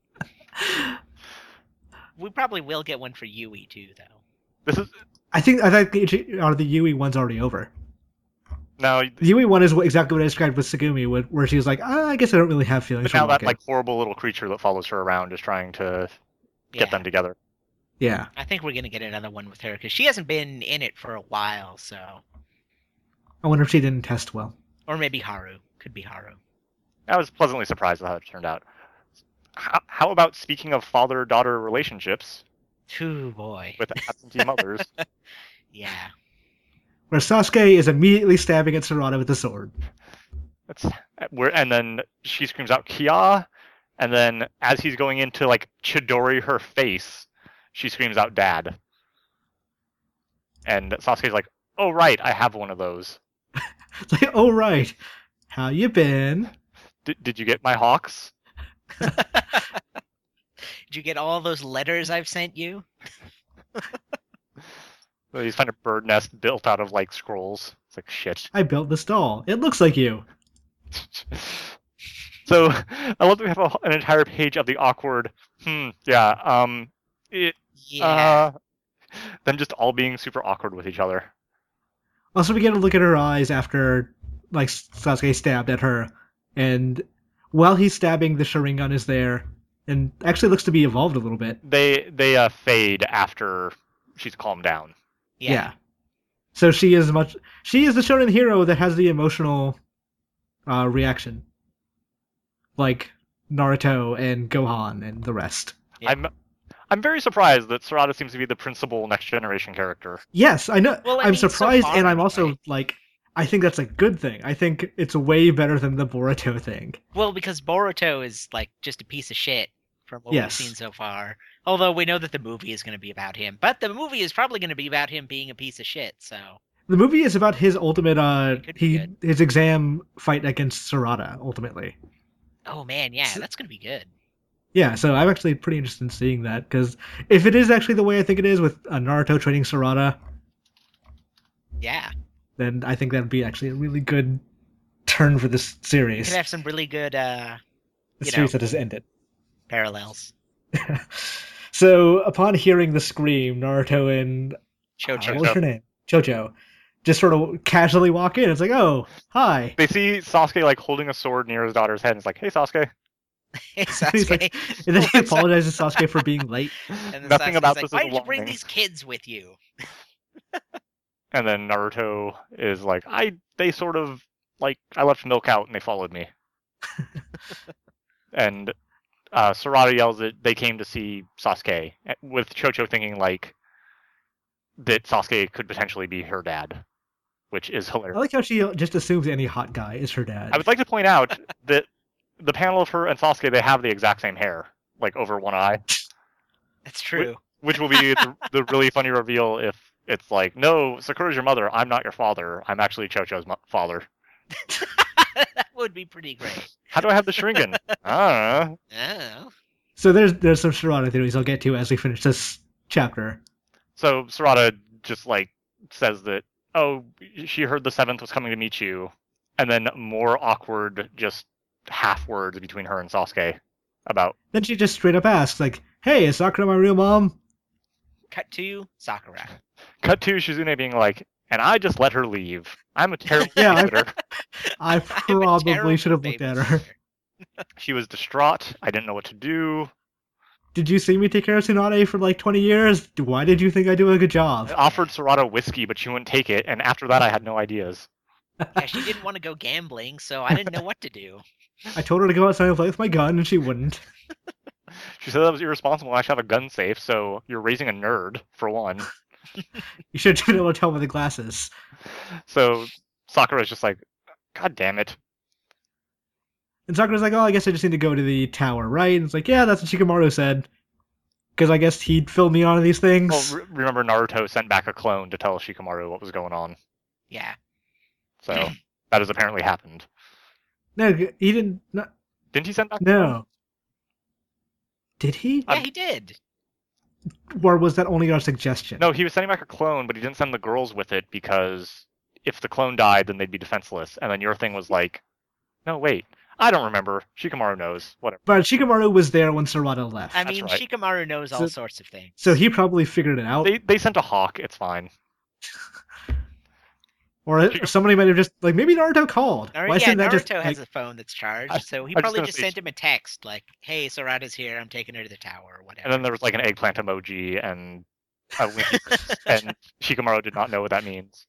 We probably will get one for Yui too, though.
This is
I think I think the, are the Yui one's already over.
now.
The Yui one is what- exactly what I described with Segumi, where, where she was like, ah, I guess I don't really have feelings
But
for
now that
Mako.
like horrible little creature that follows her around is trying to get
Yeah.
them together.
Yeah.
I think we're gonna get another one with her because she hasn't been in it for a while. So,
I wonder if she didn't test well.
or maybe Haru. Could be Haru.
I was pleasantly surprised with how it turned out. How, how about speaking of father-daughter relationships
Ooh boy.
with absentee mothers?
Yeah.
Where Sasuke is immediately stabbing at Sarada with the sword.
That's where, and then she screams out "Kia," and then as he's going in to like Chidori her face, she screams out "Dad," and Sasuke's like, "Oh right, I have one of those.
It's like, oh right, how you been?
D- did you get my hawks?"
Did you get all those letters I've sent you?
So he's found a bird nest built out of like scrolls. It's like shit.
I built this doll. It looks like you.
So I love that we have a, an entire page of the awkward. Hmm. Yeah. Um. It.
Yeah.
Uh, them just all being super awkward with each other.
Also, we get a look at her eyes after, like, Sasuke stabbed at her, and while he's stabbing, the Sharingan is there, and actually looks to be evolved a little bit.
They they uh fade after she's calmed down.
yeah.
So she is much. She is the shonen hero that has the emotional uh, reaction, like Naruto and Gohan and the rest.
Yeah.
I'm I'm very surprised that Sarada seems to be the principal next generation character.
Yes, I know.
Well, I
I'm
mean, so
surprised,
far,
and I'm also
anyway.
like, I think that's a good thing. I think it's way better than the Boruto thing.
Well, because Boruto is like just a piece of shit from what
Yes.
we've seen so far. Although we know that the movie is going to be about him, but the movie is probably going to be about him being a piece of shit. So
The movie is about his ultimate, uh,
It could be
he
good.
his exam fight against Sarada. Ultimately,
oh man, yeah,
So-
that's going to be good.
yeah. So I'm actually pretty interested in seeing that because if it is actually the way I think it is with uh, Naruto training Sarada,
Yeah,
then I think that'd be actually a really good turn for this
we
series.
could have some really good uh
The
you
series
know.
that has ended.
parallels.
So upon hearing the scream, Naruto and
Chocho.
Uh, what was her name? Chocho. Just sort of casually walk in. It's like, oh, hi.
They see Sasuke like holding a sword near his daughter's head, and it's like, "Hey, Sasuke."
Hey,
He's like-
Sasuke.
And then he
What's up?
apologizes to Sasuke for being late.
And then
Nothing
Sasuke's
about
like,
this is
why did you bring
alarming.
these kids with you?
And then Naruto is like, "I they sort of like I left milk out, and they followed me." And uh, Sarada yells that they came to see Sasuke, with Chocho thinking like that Sasuke could potentially be her dad, which is
I
hilarious.
like how she just assumes any hot guy is her dad.
I would like to point out that the panel of her and Sasuke, they have the exact same hair, like over one eye,
That's true.
which will be the, the really funny reveal if it's like, no, Sakura's your mother, I'm not your father, I'm actually Chocho's mo- father.
That would be pretty great.
How do I have the Sharingan? I don't know.
Oh.
So there's there's some Shirada theories I'll get to as we finish this chapter.
So Sarada just like says that, oh, she heard the seventh was coming to meet you, and then more awkward, just half words between her and Sasuke about
Then she just straight up asks, like, hey, is Sakura my real mom?
Cut to Sakura.
cut to Shizune being like, and I just let her leave. I'm a terrible
Yeah, I-
babysitter.
I
I'm a
probably
terrible
should have looked at her.
babysitter.
She was distraught. I didn't know what to do.
Did you see me take care of Tsunade for like twenty years? Why did you think I do a good job?
I offered Sarada whiskey, but she wouldn't take it, and after that I had no ideas.
Yeah, she didn't want to go gambling, so I didn't know what to do.
I told her to go outside and play with my gun, and she wouldn't.
She said that was irresponsible. I should have a gun safe, so you're raising a nerd, for one.
You should have been able to tell by the glasses.
So Sakura's just like, God damn it.
And Sakura's like, oh, I guess I just need to go to the tower, right? And it's like, yeah, that's what Shikamaru said. Because I guess he'd fill me on these things.
Well, re- remember Naruto sent back a clone to tell Shikamaru what was going on.
Yeah.
So that has apparently happened.
No, he didn't. No.
Didn't he send back a clone?
no. Did he?
Yeah,
I'm-
he did.
Or was that only our suggestion?
No, he was sending back a clone, but he didn't send the girls with it because if the clone died, then they'd be defenseless. And then your thing was like, no, wait, I don't remember. Shikamaru knows. Whatever.
But Shikamaru was there when Sarada left.
I
That's
mean,
right.
Shikamaru knows all
So-
sorts of things.
So he probably figured it out.
They they sent a hawk. It's fine.
Or or somebody might have just, like, maybe Naruto called.
Or,
Why
yeah,
shouldn't that
Naruto
just,
has
like,
a phone that's charged,
I-
so he
I was
probably
gonna
just
say-
sent him a text like, "Hey, Sarada's here. I'm taking her to the tower," or whatever.
And then there was like an eggplant emoji and a winky face, and Shikamaru did not know what that means.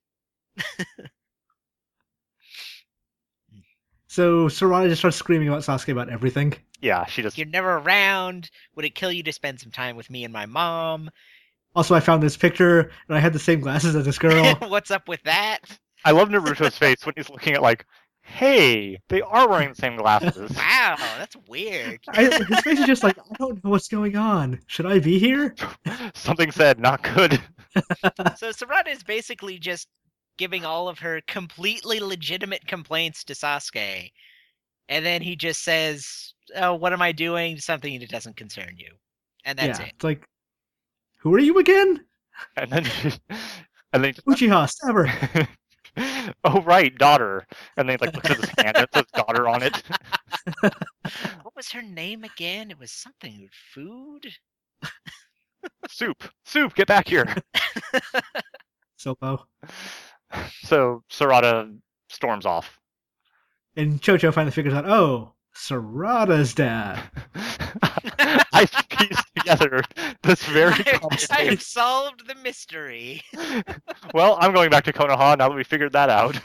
So Sarada just starts screaming about Sasuke about everything.
Yeah, she just
You're never around. Would it kill you to spend some time with me and my mom?
Also, I found this picture, and I had the same glasses as this girl.
What's up with that?
I love Naruto's face when he's looking at like, hey, they are wearing the same glasses.
Wow, that's weird.
I, his face is just like, I don't know what's going on. Should I be here?
Something said not good.
So Sarada is basically just giving all of her completely legitimate complaints to Sasuke, and then he just says, "Oh, what am I doing? Something that doesn't concern you," and that's
yeah,
it.
it's like, who are you again?
And then and then
Uchiha, stab her.
oh right, daughter. And then he like looks at his hand and it says daughter on it.
What was her name again? It was something with food.
Soup. Soup, get back here.
Sopo.
So Sarada storms off.
And Chocho finally figures out, oh, Sarada's dad.
I pieced together this very
I, I
complicated.
have solved the mystery.
Well, I'm going back to Konoha now that we figured that out.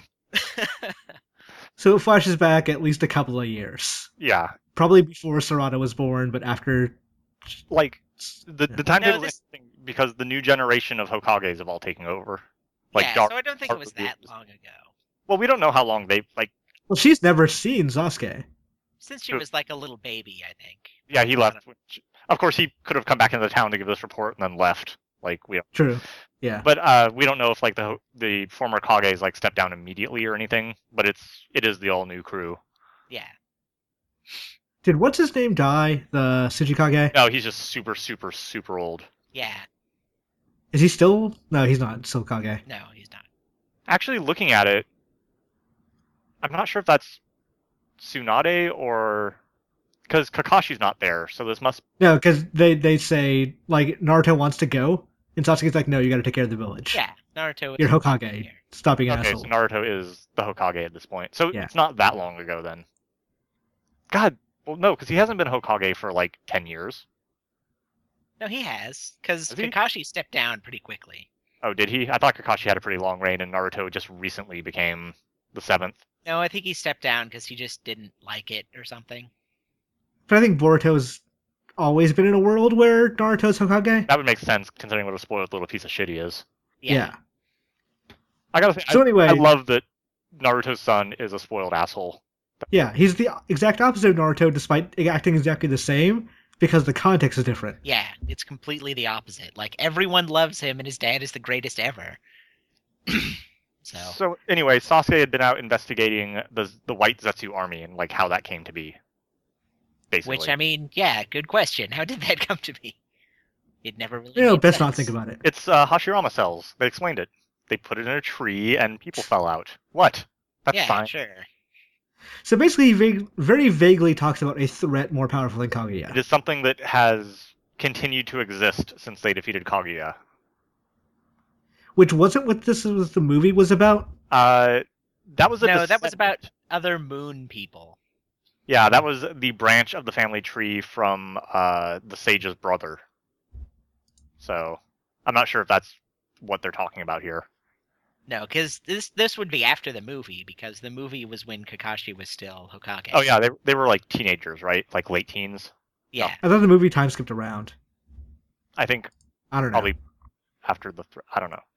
So it flashes back at least a couple of years.
Yeah,
Probably before Sarada was born, but after.
like the
Yeah.
the timetable
No,
is
this-
interesting because the new generation of Hokages have all taken over. Like
yeah,
Dar-
so I don't think it was
Dark
that
Reviews.
long ago.
Well, we don't know how long they like.
Well, she's never seen Sasuke.
Since she
Sure.
was like a little baby, I think.
Yeah, he left. Which, of course, he could have come back into the town to give this report and then left. Like we,
True. Yeah.
but uh, we don't know if like the the former Kages like stepped down immediately or anything. But it's it is the all new crew.
Yeah.
Did what's his name die? The Tsuchikage?
No, he's just super super super old.
Yeah.
Is he still? No, he's not still Kage.
No, he's not.
Actually, looking at it, I'm not sure if that's Tsunade or because Kakashi's not there, so this must.
No, because they, they say, like, Naruto wants to go, and Sasuke's like, no, you gotta take care of the village.
Yeah, Naruto.
You're
is
Hokage.
here.
Stop being an
Okay,
asshole.
so Naruto is the Hokage at this point, so
Yeah.
it's not that long ago then. God, well, no, because he hasn't been Hokage for like ten years.
No, he has, because
Has he?
Kakashi stepped down pretty quickly.
Oh, did he? I thought Kakashi had a pretty long reign, and Naruto just recently became the seventh.
No, I think he stepped down because he just didn't like it or something.
But I think Boruto's always been in a world where Naruto's Hokage.
That would make sense considering what a spoiled little piece of shit he is.
Yeah.
I gotta say,
So
I,
anyway,
I love that Naruto's son is a spoiled asshole.
yeah, he's the exact opposite of Naruto, despite acting exactly the same, because the context is different.
Yeah, it's completely the opposite. Like, everyone loves him, and his dad is the greatest ever. so,
So anyway, Sasuke had been out investigating the the White Zetsu army and like how that came to be. Basically,
which, I mean, yeah, good question. How did that come to be? It never really
You know,
made
best not
sense.
think about it.
it's uh, Hashirama cells. They explained it. They put it in a tree and people fell out. What? That's
Yeah,
fine.
sure.
So basically, he vague, very vaguely talks about a threat more powerful than Kaguya.
It is something that has continued to exist since they defeated Kaguya.
Which wasn't what this was the movie was about.
Uh, that was a
No, that was about
descendant.
other moon people.
Yeah, that was the branch of the family tree from uh, the sage's brother. So I'm not sure if that's what they're talking about here.
No, because this this would be after the movie, because the movie was when Kakashi was still Hokage.
Oh yeah, they they were like teenagers, right? Like late teens.
Yeah.
I thought the movie time skipped around.
I think
I don't know.
probably after the. Th- I don't know.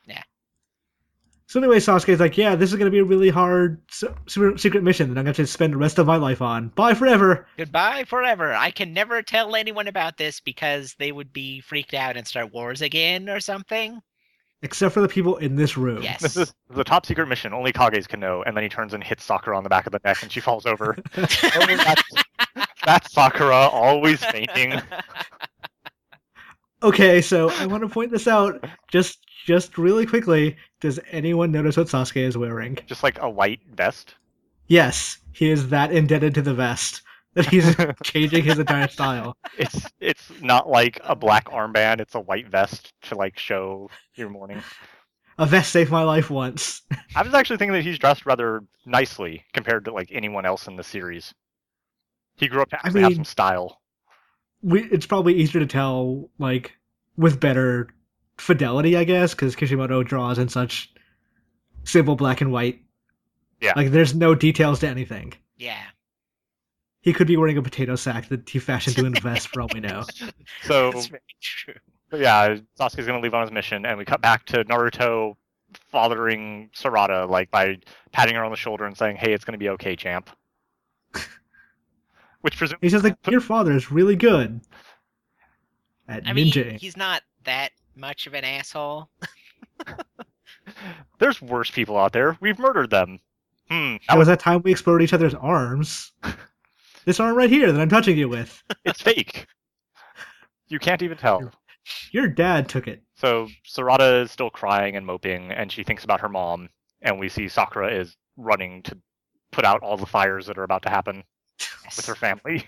So anyway, Sasuke's like, yeah, this is going to be a really hard se- super- secret mission that I'm going to spend the rest of my life on. Bye forever.
Goodbye forever. I can never tell anyone about this because they would be freaked out and start wars again or something.
Except for the people in this room.
Yes.
This is the top secret mission. Only Kages can know. And then he turns and hits Sakura on the back of the neck, and she falls over. Oh, that's, that's Sakura, always fainting.
Okay, so I want to point this out just just really quickly. Does anyone notice what Sasuke is wearing?
Just like a white vest.
Yes, he is that indebted to the vest that he's changing his entire style.
It's it's not like a black armband. It's a white vest to like show your mourning.
A vest saved my life once.
I was actually thinking that he's dressed rather nicely compared to like anyone else in the series. He grew up to actually have
mean-
some style.
We, it's probably easier to tell, like, with better fidelity, I guess, because Kishimoto draws in such simple black and white.
Yeah.
Like, there's no details to anything.
Yeah.
He could be wearing a potato sack that he fashioned to a vest, for all we know.
So
That's very true.
yeah, Sasuke's gonna leave on his mission, and we cut back to Naruto fathering Sarada, like by patting her on the shoulder and saying, "Hey, it's gonna be okay, champ." Which presumably
He says, like, your father is really good at
I mean,
ninjaing.
he's not that much of an asshole.
there's worse people out there. We've murdered them. Hmm. That
That
was
was that time we explored each other's arms. This arm right here that I'm touching you with.
it's fake. You can't even tell.
Your dad took it.
So Sarada is still crying and moping, and she thinks about her mom, and we see Sakura is running to put out all the fires that are about to happen with her family.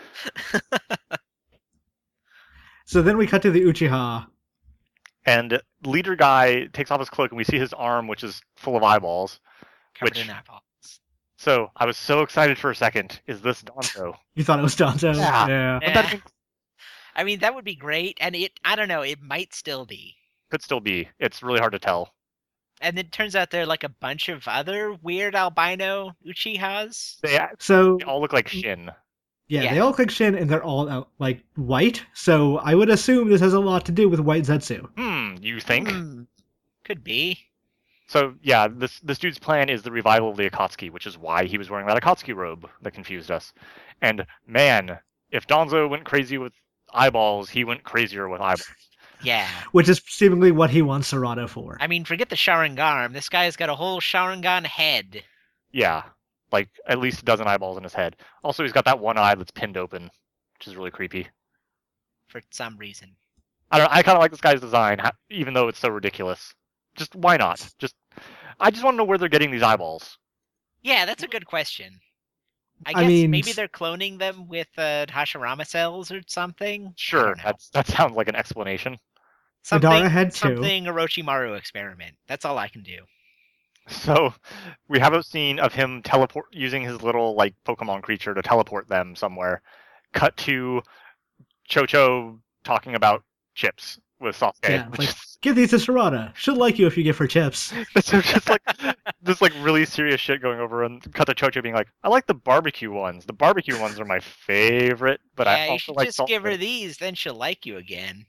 So then we cut to the Uchiha.
And leader guy takes off his cloak, and we see his arm, which is full of eyeballs.
Covered
Which-
in eyeballs.
So I was so excited for a second. Is this Danzo?
You thought it was Danzo?
Yeah.
yeah.
But that
Yeah. I mean, that would be great, and it, I don't know, it might still be.
could still be. It's really hard to tell.
And it turns out there are like a bunch of other weird albino Uchihas.
They,
So,
they all look like Shin.
yeah,
yeah.
they all click Shin and they're all uh, like white. So I would assume this has a lot to do with white Zetsu.
Hmm, you think?
Hmm, could be.
So yeah, this this dude's plan is the revival of the Akatsuki, which is why he was wearing that Akatsuki robe that confused us. And man, if Danzo went crazy with eyeballs, he went crazier with eyeballs.
Yeah.
Which is seemingly what he wants Sarada for.
I mean, forget the Sharingan. This guy's got a whole Sharingan head.
Yeah, like at least a dozen eyeballs in his head. Also, he's got that one eye that's pinned open, which is really creepy.
For some reason.
I don't. I kind of like this guy's design, ha- even though it's so ridiculous. Just why not? Just, I just want to know where they're getting these eyeballs.
Yeah, that's a good question. I
I
guess
mean,
maybe
s-
they're cloning them with uh, Hashirama cells or something. I
Sure,
don't know.
that's that sounds like an explanation.
something,
Madara had two.
something Orochimaru experiment. That's all I can do.
So we have a scene of him teleport using his little like Pokemon creature to teleport them somewhere. Cut to Chocho talking about chips with Sasuke.
Yeah,
which
like,
is-
give these to Sarada. She'll like you if you give her chips.
it's just like this like really serious shit going over, and cut to Chocho being like, "I like the barbecue ones. The barbecue ones are my favorite, but
yeah,
I
you
also
should
like
just
salt
give her
fish."
these, then she'll like you again.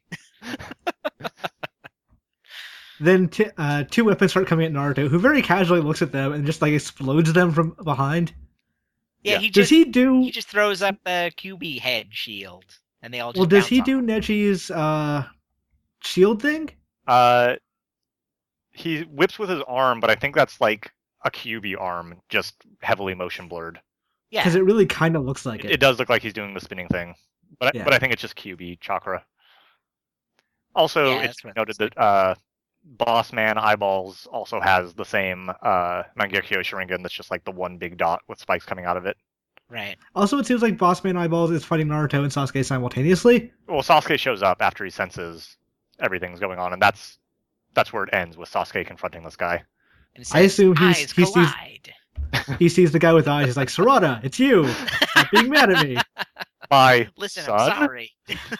Then t- uh, two weapons start coming at Naruto, who very casually looks at them and just like explodes them from behind.
Yeah,
Yeah.
he
Does
just
he do?
he just throws up the Q B head shield, and they all just.
Well, does
bounce
he
off.
do Neji's uh, shield thing?
Uh, he whips with his arm, but I think that's like a Q B arm, just heavily motion blurred.
Yeah,
Because it really kind of looks like
It,
it.
it does look like he's doing the spinning thing, but I,
Yeah.
but I think it's just Q B chakra. Also,
Yeah,
it's
that's what it
noted
looks
that uh, Boss Man Eyeballs also has the same uh, Mangekyo Sharingan that's just like the one big dot with spikes coming out of it.
right.
Also, it seems like Bossman Eyeballs is fighting Naruto and Sasuke simultaneously.
Well, Sasuke shows up after he senses everything's going on, and that's that's where it ends with Sasuke confronting this guy.
And it
I
says,
assume he's-
eyes
he sees-
collide.
He sees the guy with eyes. He's like, Sarada, it's you. Stop being mad at me.
My
Listen,
son,
I'm sorry.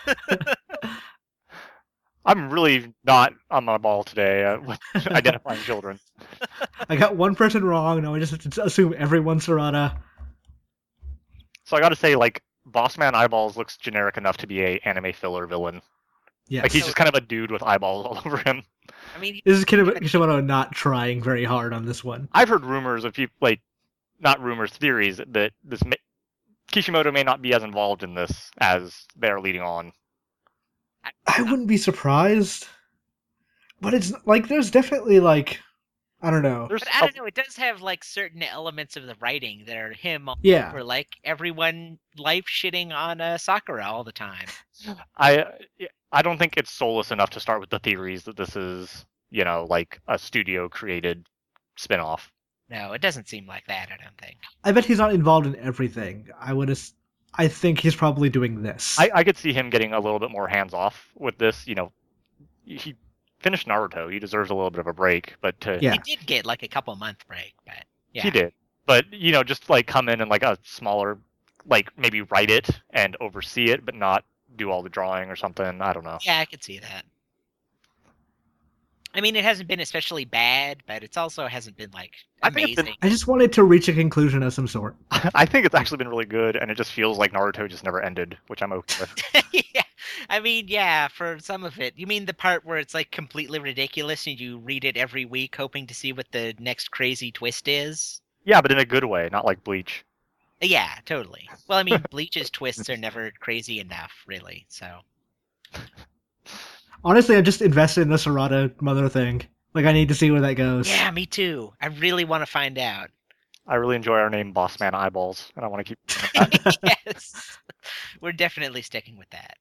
I'm really not on my ball today uh, with identifying children.
I got one person wrong. Now I just have to assume everyone's Sarada.
So I got to say, like, Boss Man Eyeballs looks generic enough to be a anime filler villain.
Yes.
Like he's
So-
just kind of a dude with eyeballs all over him.
I mean,
This is Kishimoto not trying very hard on this one.
I've heard rumors of people, like, not rumors, theories that this may, Kishimoto may not be as involved in this as they're leading on.
I wouldn't be surprised. But it's like, there's definitely like, I don't know.
There's
but I don't know. It does have like certain elements of the writing that are him
Yeah.
or like everyone life shitting on uh, Sakura all the time.
I I don't think it's soulless enough to start with the theories that this is, you know, like a studio created spin-off.
No, it doesn't seem like that. I don't think.
I bet he's not involved in everything. I would. As- I think he's probably doing this.
I, I could see him getting a little bit more hands-off with this. You know, he finished Naruto. He deserves a little bit of a break, but to,
Yeah.
He did get like a couple month break, but yeah.
he did. But you know, just like come in and like a smaller, like maybe write it and oversee it, but not do all the drawing or something. I don't know.
Yeah, I could see that. I mean, it hasn't been especially bad, but it's also hasn't been like
I think it's
amazing.
been-
I just wanted to reach a conclusion of some sort.
I think it's actually been really good, and it just feels like Naruto just never ended, which I'm okay with.
Yeah, I mean, yeah, for some of it. You mean the part where it's like completely ridiculous and you read it every week hoping to see what the next crazy twist is?
Yeah, but in a good way, not like Bleach.
Yeah, totally. Well, I mean, Bleach's twists are never crazy enough, really, so.
Honestly, I'm just invested in the Sarada mother thing. Like, I need to see where that goes.
Yeah, me too. I really want to find out.
I really enjoy our name, Boss Man Eyeballs, and I want to keep doing that.
Yes. We're definitely sticking with that.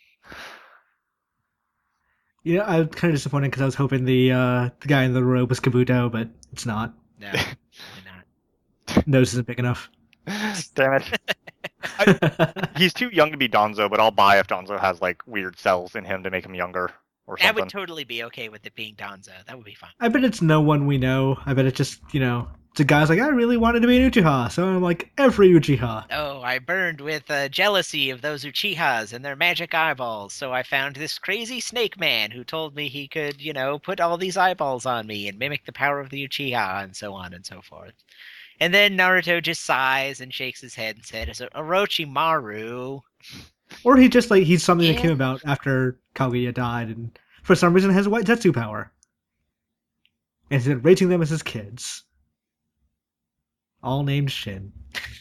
You know, I'm kind of disappointed because I was hoping the uh, the guy in the robe was Kabuto, but it's not.
No, we're not.
Nose isn't big enough.
Damn it. He's too young to be Donzo, but I'll buy if Donzo has like weird cells in him to make him younger or
I
something.
would totally be okay with it being Donzo. That would be fun.
I bet it's no one we know. I bet it's just, you know, it's a guy's like, I really wanted to be an Uchiha, so I'm like, every Uchiha.
Oh, I burned with uh, jealousy of those Uchihas and their magic eyeballs, so I found this crazy snake man who told me he could, you know, put all these eyeballs on me and mimic the power of the Uchiha and so on and so forth. And then Naruto just sighs and shakes his head and says, Orochimaru.
Or he just, like, he's something that
Yeah.
came about after Kaguya died, and for some reason has a white Zetsu power. And he's been raising them as his kids. All named Shin.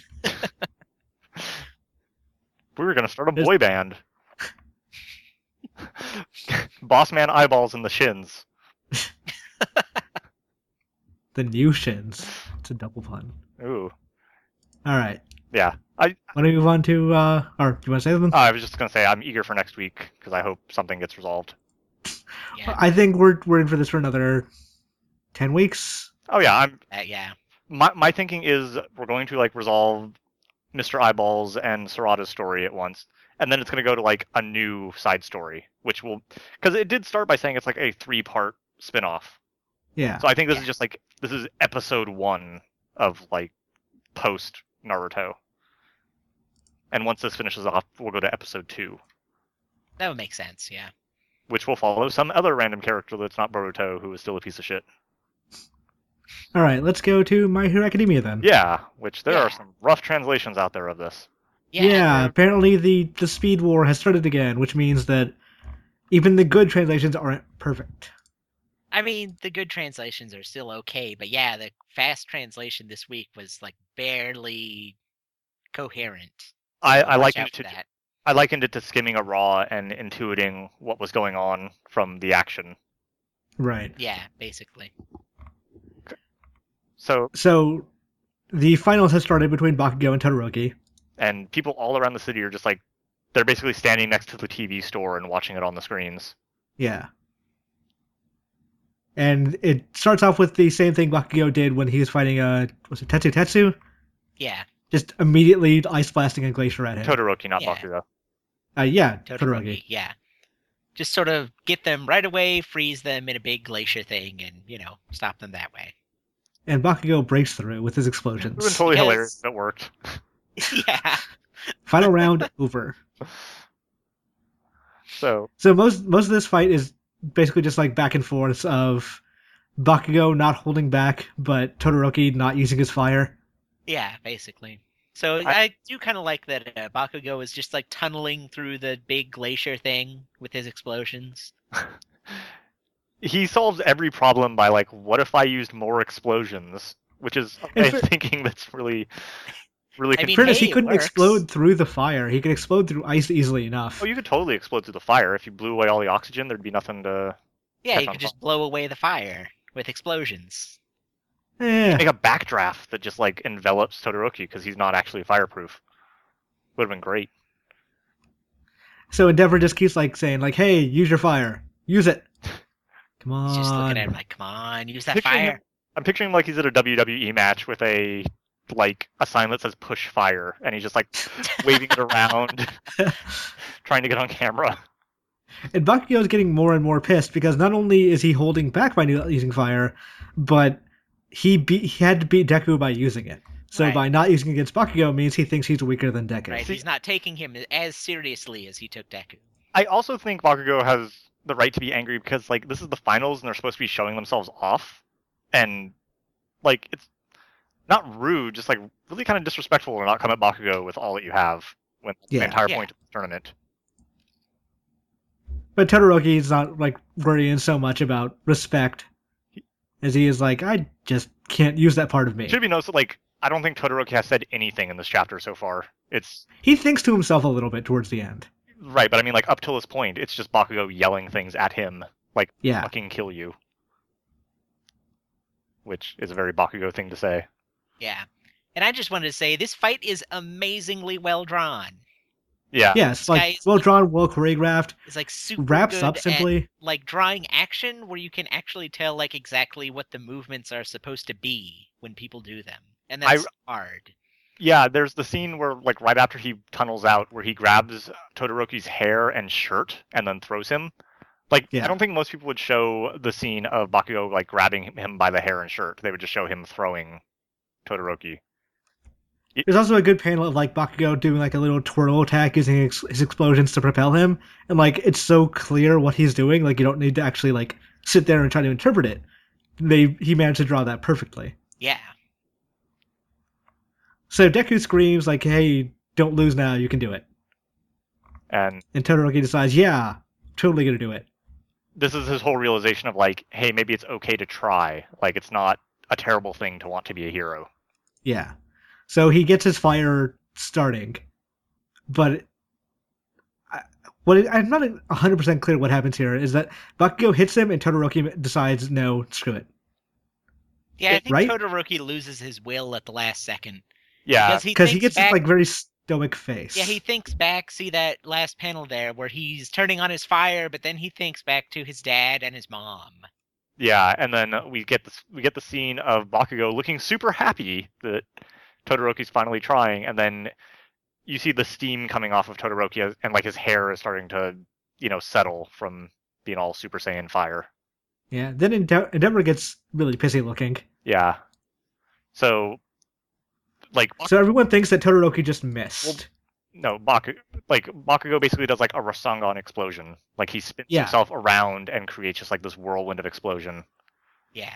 We were gonna start a
There's-
boy band. Boss Man Eyeballs and the Shins.
The new Shins. It's a double pun.
Ooh,
Alright.
yeah. I
Want to move on to, uh, or do you want to say something?
I was just gonna say I'm eager for next week because I hope something gets resolved.
Yeah,
I think we're we're in for this for another ten weeks.
Oh yeah, I'm.
uh, yeah.
My my thinking is we're going to like resolve Mister Eyeballs and Sarada's story at once, and then it's going to go to like a new side story, which will because it did start by saying it's like a three part spin-off.
Yeah.
So I think this
Yeah.
is just like this is episode one of like post Naruto, and once this finishes off, we'll go to episode two,
That would make sense, yeah.
which will follow some other random character that's not Boruto, who is still a piece of shit.
All right, let's go to My Hero Academia then.
Yeah, which there
Yeah.
are some rough translations out there of this.
Yeah,
Yeah, apparently the, the speed war has started again, which means that even the good translations aren't perfect.
I mean, the good translations are still okay, but yeah, the fast translation this week was like barely coherent.
I,
So
I
watch
likened
out
it
for
to
that.
I likened it to skimming a raw and intuiting what was going on from the action.
Right.
Yeah, basically.
So,
So the finals have started between Bakugo and Todoroki.
and people all around the city are just like, they're basically standing next to the T V store and watching it on the screens.
Yeah. And it starts off with the same thing Bakugo did when he was fighting, uh, was it Tetsu Tetsu?
Yeah,
Just immediately ice blasting a glacier at him.
Todoroki, not
Yeah.
Bakugo.
Uh, yeah,
Todoroki.
Todoroki.
Yeah. Just sort of get them right away, freeze them in a big glacier thing, and, you know, stop them that way.
And Bakugo breaks through with his
It would have been
explosions.
totally
Because-
hilarious if it worked.
Yeah.
Final round over.
So,
So most most of this fight is basically just like back and forth of Bakugo not holding back, but Todoroki not using his fire.
Yeah, basically. So I,
I-
do kind of like that uh, Bakugo is just like tunneling through the big glacier thing with his explosions.
he solves every problem by like, what if I used more explosions? Which is a
And
way
for-
of thinking that's really, really.
I
In
mean,
fairness,
hey,
he
it
couldn't
works.
explode through the fire. He could explode through ice easily enough.
Oh, you could totally explode through the fire. If you blew away all the oxygen, there'd be nothing to
Yeah,
Catch
you
on
could just
fire.
blow away the fire with explosions.
Eh,
make a backdraft that just like envelops Todoroki because he's not actually fireproof. Would have been great.
So Endeavor just keeps like saying like, "Hey, use your fire, use it. Come on."
He's just looking at him like, come on, use that
Picturing
fire.
him- I'm picturing him like he's at a W W E match with a like a sign that says "push fire," and he's just like waving it around, trying to get on camera.
And Bakugo is getting more and more pissed because not only is he holding back by using fire, but he beat he had to beat Deku by using it. So
Right.
by not using it against Bakugo means he thinks he's weaker than Deku.
Right,
See-
he's not taking him as seriously as he took Deku.
I also think Bakugo has the right to be angry because like this is the finals and they're supposed to be showing themselves off, and like it's not rude, just like really kind of disrespectful to not come at Bakugo with all that you have when that's
Yeah.
the entire
Yeah.
point of the tournament.
But Todoroki's not like worrying so much about respect as he is like, I just can't use that part of me.
It should be noticed that like I don't think Todoroki has said anything in this chapter so far. It's
He thinks to himself a little bit towards the end.
right, but I mean like up till this point, it's just Bakugo yelling things at him like
Yeah.
fucking kill you. Which is a very Bakugo thing to say.
Yeah. And I just wanted to say, this fight is amazingly well drawn.
Yeah.
Yes,
This
like
guy is-
well drawn, well choreographed,
It's like super
wraps
good
up
at,
simply.
like drawing action where you can actually tell like exactly what the movements are supposed to be when people do them. And
I-
that's hard.
Yeah, there's the scene where, like, right after he tunnels out, where he grabs Todoroki's hair and shirt and then throws him. Like,
Yeah.
I don't think most people would show the scene of Bakugo, like, grabbing him by the hair and shirt. They would just show him throwing Todoroki.
There's also a good panel of like Bakugo doing like a little twirl attack using ex- his explosions to propel him, and like it's so clear what he's doing, like you don't need to actually like sit there and try to interpret it. They he managed to draw that perfectly.
Yeah.
So Deku screams like, "Hey, don't lose now, you can do it."
And
And Todoroki decides, "Yeah, totally gonna do it."
this is his whole realization of, like, hey, maybe it's okay to try. Like, it's not a terrible thing to want to be a hero.
Yeah. So he gets his fire starting, but I, what it, I'm not one hundred percent clear what happens here is that Bakugo hits him and Todoroki decides, no, screw it.
Yeah, I think
Right?
Todoroki loses his will at the last second.
Yeah,
Because he,
Because he
thinks
gets this
back,
like very stoic face.
Yeah, he thinks back, see that last panel there where he's turning on his fire, but then he thinks back to his dad and his mom.
yeah, and then we get this, we get the scene of Bakugo looking super happy that Todoroki's finally trying, and then you see the steam coming off of Todoroki, as, and like his hair is starting to, you know, settle from being all Super Saiyan fire.
Yeah. Then Ende- Endeavor gets really pissy looking.
Yeah. So, like,
So everyone thinks that Todoroki just missed.
Well, no, Baku, like Bakugo basically does like a Rasengan explosion. Like he spins
Yeah.
himself around and creates just like this whirlwind of explosion.
Yeah.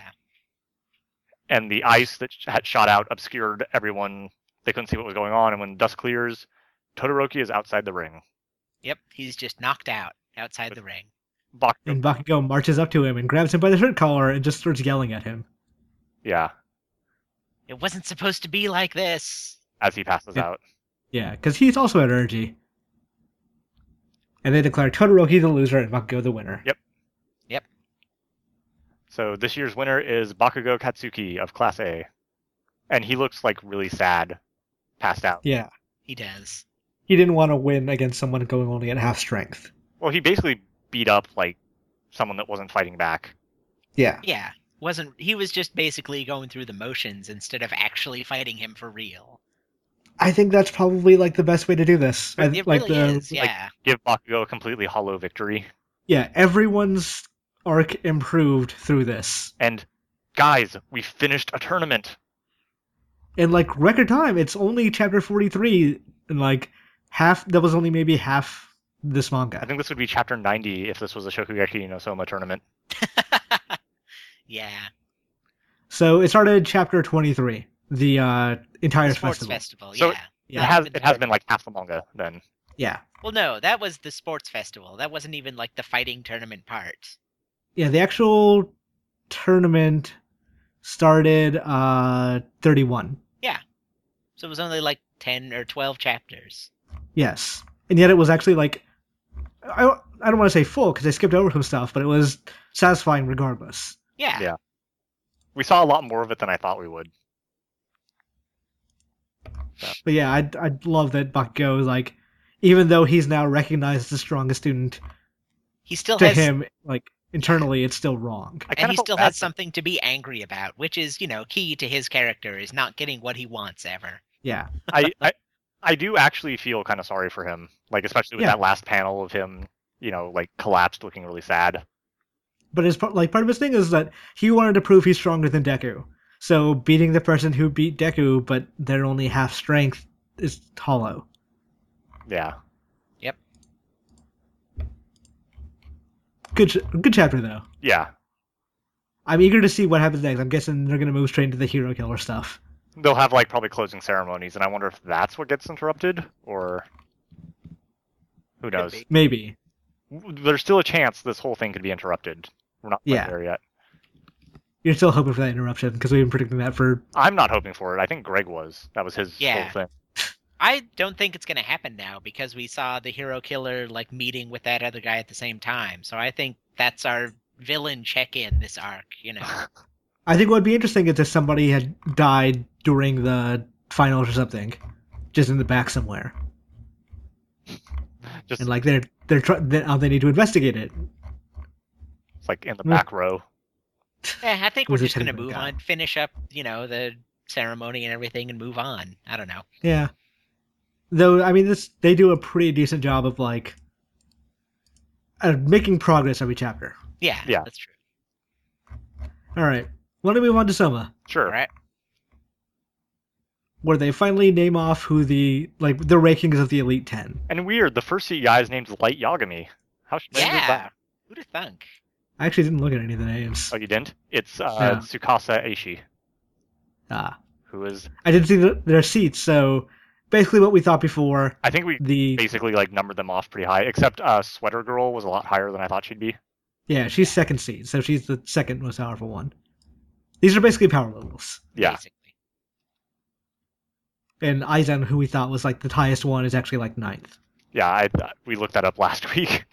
And the ice that sh- had shot out obscured everyone. They couldn't see what was going on. And when dust clears, Todoroki is outside the ring.
Yep, he's just knocked out outside the ring.
Bakugo,
and Bakugo marches up to him and grabs him by the shirt collar and just starts yelling at him.
yeah,
It wasn't supposed to be like this.
as he passes
Yeah.
out.
Yeah, because he's also at energy. And they declare Todoroki the loser and Bakugo the winner.
Yep.
Yep.
So this year's winner is Bakugo Katsuki of Class A, and he looks like really sad, passed out.
Yeah.
He does.
He didn't want to win against someone going only at half strength.
Well, he basically beat up like someone that wasn't fighting back.
Yeah.
Yeah. Wasn't he was just basically going through the motions instead of actually fighting him for real.
I think that's probably like the best way to do this. I,
It
like
really
the
is, yeah.
Give Bakugo a completely hollow victory.
yeah, everyone's arc improved through this.
And guys, we finished a tournament.
In like record time, it's only chapter forty-three and like half that was only maybe half this
I
manga.
think this would be chapter ninety if this was a Shokugeki no Soma tournament.
Yeah.
So it started chapter twenty-three, the uh entire
The sports
festival.
festival,
So-
yeah.
Yeah.
It has
Been
it has
there.
been like half the manga then.
Yeah.
Well, no, that was the sports festival. That wasn't even like the fighting tournament part.
Yeah, the actual tournament started uh thirty-one.
So it was only like ten or twelve chapters.
Yes. And yet it was actually like I I don't want to say full because I skipped over some stuff, but it was satisfying regardless.
Yeah.
Yeah. We saw a lot more of it than I thought we would.
But yeah, I I love that Bakugo is like, even though he's now recognized as the strongest student,
He still
to
has
him, like internally, it's still wrong.
I
and
kind
he
of
still has something to be angry about, which is, you know, key to his character is not getting what he wants ever.
Yeah,
I, I I do actually feel kind of sorry for him, like especially with
Yeah.
that last panel of him, you know, like collapsed, looking really sad.
but his part- like part of his thing is that he wanted to prove he's stronger than Deku. So beating the person who beat Deku, but they're only half strength, is hollow.
Yeah.
Good, ch- good chapter though.
Yeah.
I'm eager to see what happens next. I'm guessing they're gonna move straight into the hero killer stuff.
They'll have like probably closing ceremonies, and I wonder if that's what gets interrupted, or who knows.
be.
Maybe.
There's still a chance this whole thing could be interrupted. We're not quite
Yeah.
there yet.
You're still hoping for that interruption because we've been predicting that for.
I'm not hoping for it. I think Greg was. That was his
Yeah.
whole thing.
I don't think it's going to happen now because we saw the hero killer like meeting with that other guy at the same time. So I think that's our villain check-in this arc, you know.
I think what would be interesting is if somebody had died during the finals or something, just in the back somewhere,
Just
and like they're they're try- they, uh, they need to investigate it.
it's like in the
Mm.
back row.
Yeah, I think we're
Was a
just going to
technical
move
guy.
on, finish up, you know, the ceremony and everything and move on. I don't know.
Yeah. Though I mean, this they do a pretty decent job of like uh, making progress every chapter.
Yeah,
Yeah.
that's true.
All right, why don't we move on to Soma,
Sure.
All right.
where they finally name off who the like the rankings of the Elite Ten.
And weird, the first seat guy is named Light Yagami. How strange is
Yeah.
that?
Who'd have thunk?
I actually didn't look at any of the names.
Oh, you didn't? It's uh,
Yeah.
Tsukasa Aishi,
Ah,
who is.
I didn't see the, their seats. So basically, what we thought before
I think we
the
basically like numbered them off pretty high, except uh, Sweater Girl was a lot higher than I thought she'd be.
yeah, she's second seed, so she's the second most powerful one. These are basically power levels.
Yeah.
Basically.
And Aizen, who we thought was like the highest one, is actually like ninth.
Yeah, I, we looked that up last week.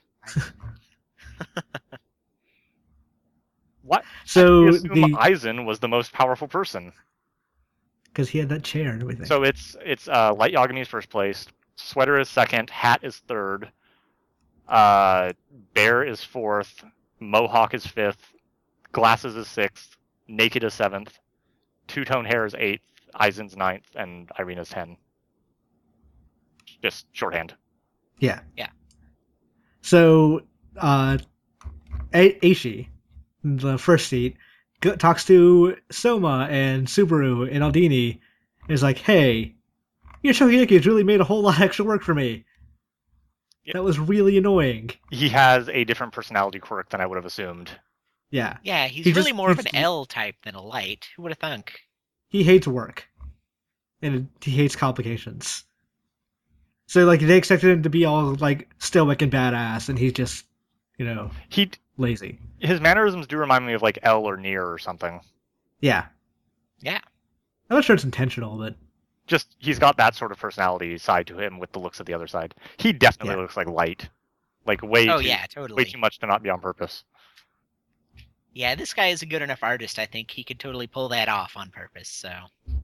What?
So
I assume
the
Aizen was the most powerful person.
because he had that chair and everything.
So it's it's uh, Light Yagami is first place, Sweater is second, Hat is third, uh, Bear is fourth, Mohawk is fifth, Glasses is sixth, Naked is seventh, Two Tone Hair is eighth, Aizen's ninth, and Irina's ten. Just shorthand.
yeah,
Yeah.
So uh, A- Aishi, the first seat, go- talks to Soma and Subaru and Aldini, and is like, "Hey, your Shokugeki has really made a whole lot of extra work for me.
Yep.
That was really annoying."
He has a different personality quirk than I would have assumed.
Yeah,
Yeah, he's
He
really
just-
more of
he's-
an L type than a light. Who would have thunk?
he hates work, and he hates complications. So like they expected him to be all like stoic and badass, and he's just, you know,
He
lazy.
his mannerisms do remind me of like L or Nier or something.
Yeah,
Yeah.
I'm not sure it's intentional, but
Just he's got that sort of personality side to him with the looks of the other side. He definitely
Yeah.
looks like Light, like way
Oh
too,
yeah,
way
totally.
too much to not be on purpose.
Yeah, this guy is a good enough artist. I think he could totally pull that off on purpose. So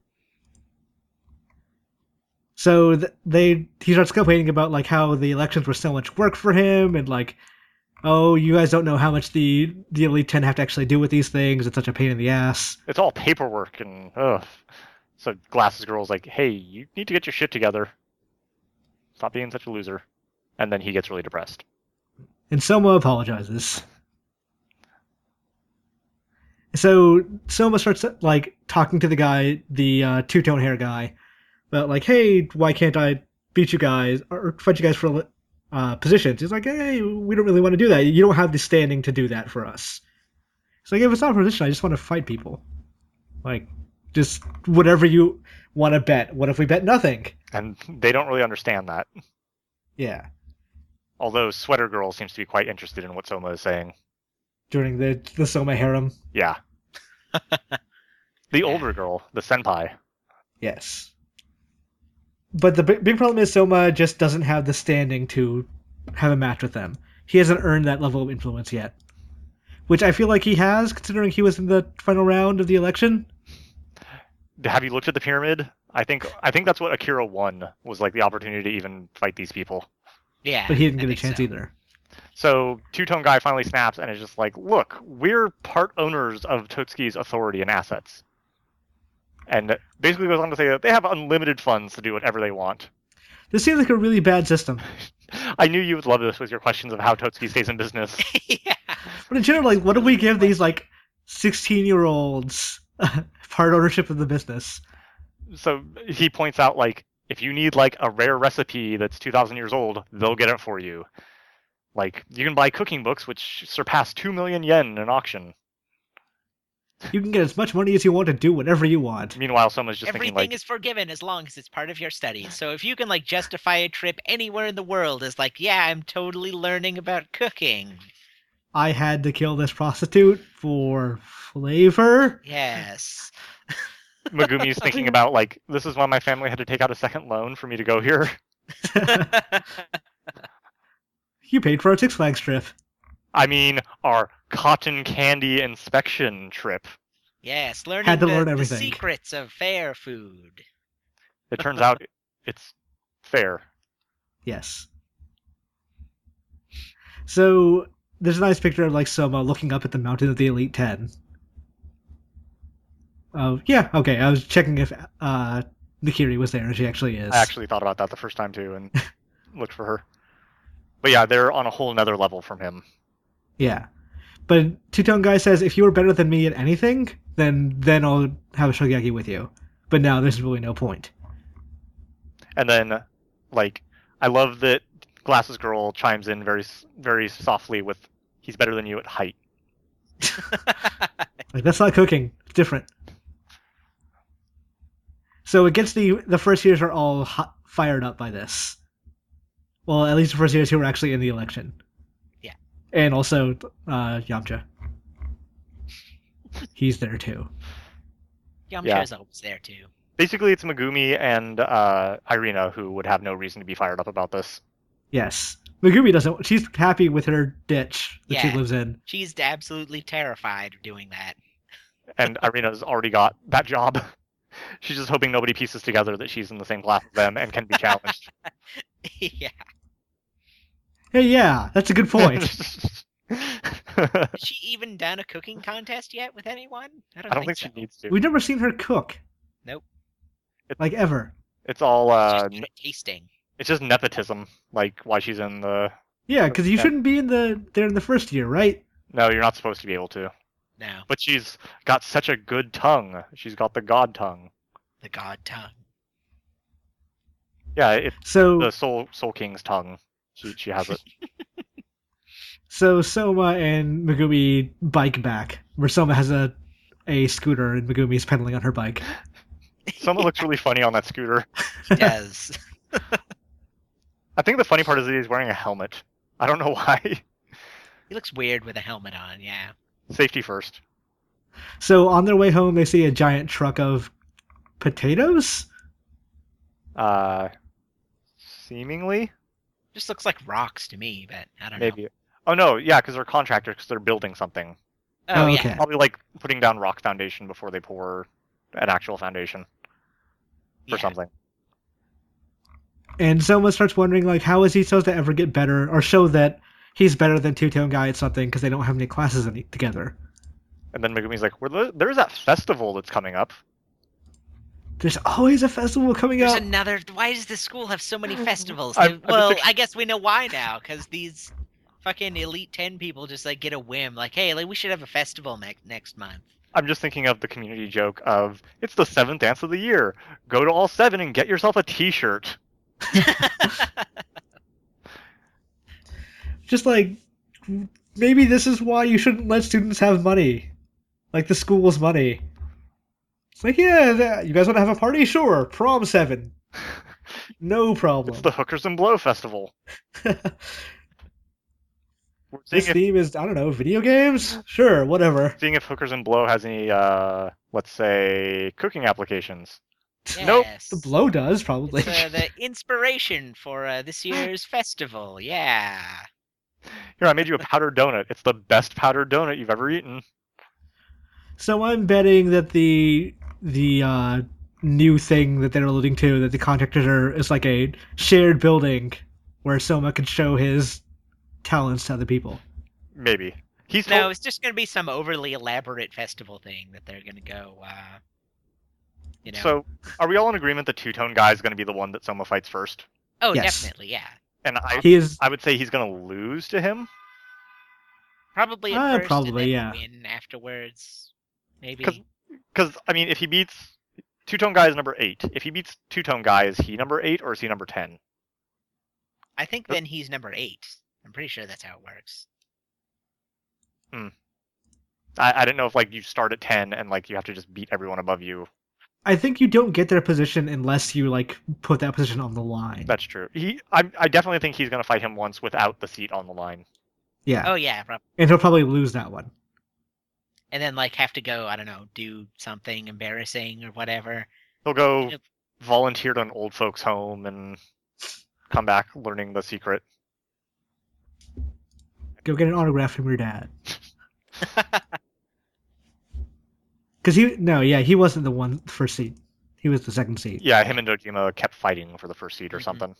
so th- they he starts complaining about like how the elections were so much work for him, and like, oh, you guys don't know how much the the Elite Ten have to actually do with these things. It's such a pain in the ass.
It's all paperwork and ugh. So Glasses Girl's like, hey, you need to get your shit together. Stop being such a loser. And then he gets really depressed.
And Soma apologizes. So Soma starts like talking to the guy, the uh, two tone hair guy, about like, hey, why can't I beat you guys or fight you guys for uh, positions? He's like, hey, we don't really want to do that. You don't have the standing to do that for us. It's like, if it's not a position, I just want to fight people. Like, just whatever you want to bet. What if we bet nothing?
And they don't really understand that.
Yeah,
Although Sweater Girl seems to be quite interested in what Soma is saying.
during the the Soma harem.
Yeah. The older girl, the senpai.
Yes. But the big, big problem is Soma just doesn't have the standing to have a match with them. He hasn't earned that level of influence yet. Which I feel like he has, considering he was in the final round of the election.
Have you looked at the pyramid? I think I think that's what Akira won, was like the opportunity to even fight these people.
Yeah,
but he didn't
I
get a
think
chance
so.
either.
So Two-Tone Guy finally snaps and is just like, look, we're part owners of Totsuki's authority and assets. And basically goes on to say that they have unlimited funds to do whatever they want.
This seems like a really bad system.
I knew you would love this with your questions of how Totsuki stays in business.
Yeah.
But in general, like, what do we give these like sixteen-year-olds part ownership of the business?
So he points out, like, if you need like a rare recipe that's two thousand years old, they'll get it for you. Like, you can buy cooking books which surpass two million yen in an auction.
You can get as much money as you want to do whatever you want.
Meanwhile, someone's just
Everything
thinking, like,
is forgiven as long as it's part of your studies. So if you can like justify a trip anywhere in the world as like, yeah, I'm totally learning about cooking.
I had to kill this prostitute for flavor.
Yes.
Megumi's thinking about, like, this is why my family had to take out a second loan for me to go here.
You paid for our Six Flags trip.
I mean, our cotton candy inspection trip.
Yes, learning
Had to
the,
learn
the
everything.
secrets of fair food.
It turns out it's fair.
Yes. So there's a nice picture of like Soma looking up at the mountain of the Elite Ten. Oh yeah, okay. I was checking if uh, Nikiri was there, and she actually is.
I actually thought about that the first time too and looked for her. But yeah, they're on a whole nother level from him.
Yeah, but Two-Tone Guy says if you were better than me at anything, then then I'll have a shogeki with you. But now there's really no point.
And then, like, I love that Glasses Girl chimes in very, very softly with, "He's better than you at height."
Like, that's not cooking. It's different. So it gets the the first years are all hot, fired up by this. Well, at least the first years who were actually in the election.
Yeah.
And also uh, Yamcha. He's there too.
Yamcha's always there too.
Basically, it's Megumi and uh, Irina who would have no reason to be fired up about this.
Yes. Megumi doesn't. She's happy with her ditch that
Yeah.
she lives in.
She's absolutely terrified of doing that.
And Irina's already got that job. She's just hoping nobody pieces together that she's in the same class as them and can be challenged.
Yeah.
Hey, yeah, that's a good point.
Has she even done a cooking contest yet with anyone? I don't,
I don't think
so.
she needs to.
We've never seen her cook.
Nope.
Like, ever.
It's all,
She's
uh,
just good at tasting.
it's just nepotism, like why she's in the...
Yeah, because you
Yeah.
shouldn't be in the there in the first year, right?
No, you're not supposed to be able to.
No,
But she's got such a good tongue. She's got the god tongue.
the god tongue.
Yeah, it's
So,
the Soul Soul King's tongue. She she has it.
so Soma and Megumi bike back, where Soma has a a scooter and Megumi's pedaling on her bike.
Someone looks really funny on that scooter.
He does.
I think the funny part is that he's wearing a helmet. I don't know why.
He looks weird with a helmet on, yeah.
Safety first.
So on their way home, they see a giant truck of potatoes.
Uh, seemingly,
Just looks like rocks to me, but I don't know.
maybe. Oh no, yeah, because they're contractors. Because they're building something.
Oh,
Oh,
yeah.
okay.
Probably like putting down rock foundation before they pour an actual foundation for
Yeah.
something.
And Soma starts wondering, like, how is he supposed to ever get better or show that he's better than Two-Tone Guy at something because they don't have any classes any- together.
And then Megumi's like, "Well, there- there's that festival that's coming up."
There's always a festival coming
There's
up.
another. Why does this school have so many festivals?
I'm- I'm
well,
just-
I guess we know why now, because these fucking Elite Ten people just like get a whim, like, hey, like we should have a festival next next month.
I'm just thinking of the community joke of, "It's the seventh dance of the year. Go to all seven and get yourself a T-shirt."
Just like, maybe this is why you shouldn't let students have money. Like the school's money. It's like, yeah, that, you guys want to have a party? Sure. Prom seven. No problem.
It's the Hookers and Blow Festival. We're seeing
This
if,
theme is, I don't know, video games? Sure, whatever.
seeing if Hookers and Blow has any, uh, let's say, cooking applications. Nope.
Yes.
The blow does, probably.
It's, uh, the inspiration for uh, this year's festival. Yeah.
Here, I made you a powdered donut. It's the best powdered donut you've ever eaten.
So I'm betting that the the uh, new thing that they're alluding to, that the contractors are, is like a shared building where Soma could show his talents to other people.
Maybe. He's
No,
told-
it's just going to be some overly elaborate festival thing that they're going to go, uh, you know.
So, are we all in agreement the two-tone guy is going to be the one that Soma fights first?
oh,
yes.
definitely, yeah.
And I,
He is
I would say he's going to lose to him.
Probably at
Uh,
first,
probably,
and then
yeah.
win afterwards. Maybe.
'Cause- Because, I mean, if he beats... Two-tone guy is number eight. If he beats two-tone guy, is he number eight or is he number ten?
I think then he's number eight. I'm pretty sure that's how it works.
I, I didn't know if, like, you start at ten and, like, you have to just beat everyone above you.
I think you don't get their position unless you like put that position on the line.
That's true. He, I, I definitely think he's going to fight him once without the seat on the line.
Yeah.
Oh, yeah. prob-
And he'll probably lose that one.
And then, like, have to go, I don't know, do something embarrassing or whatever.
He'll go
Yep.
volunteer to an old folks' home and come back learning the secret.
Go get an autograph from your dad. Because he no, yeah, he wasn't the one first seat. He was the second seat.
Yeah, him and Dojima kept fighting for the first seat or
Mhm.
something.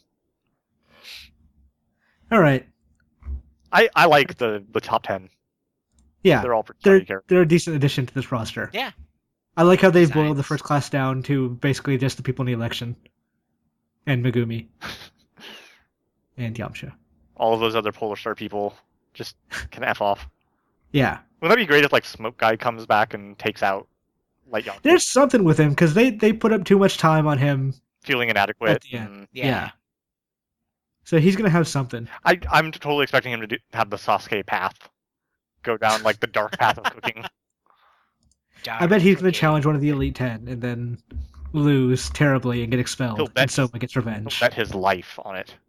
All right.
I, I like the, the top ten.
Yeah,
They're all pretty
they're
funny characters.
they're a decent addition to this roster.
Yeah.
I like how they've boiled the
Designs.
first class down to basically just the people in the election, and Megumi and Yamcha.
All of those other Polar Star people just can F off.
Yeah,
Wouldn't that be great if, like, Smoke Guy comes back and takes out Light Yonko,
there's something with him because they they put up too much time on him.
feeling inadequate?
At the end.
and-
Yeah.
Yeah. So he's gonna have something.
I, I'm totally expecting him to do, have the Sasuke path. Go down, like, the dark path of cooking.
I bet he's gonna
Dark
challenge one of the Elite Ten and then lose terribly and get expelled,
He'll bet
and Soma gets
He'll
revenge.
bet his life on it.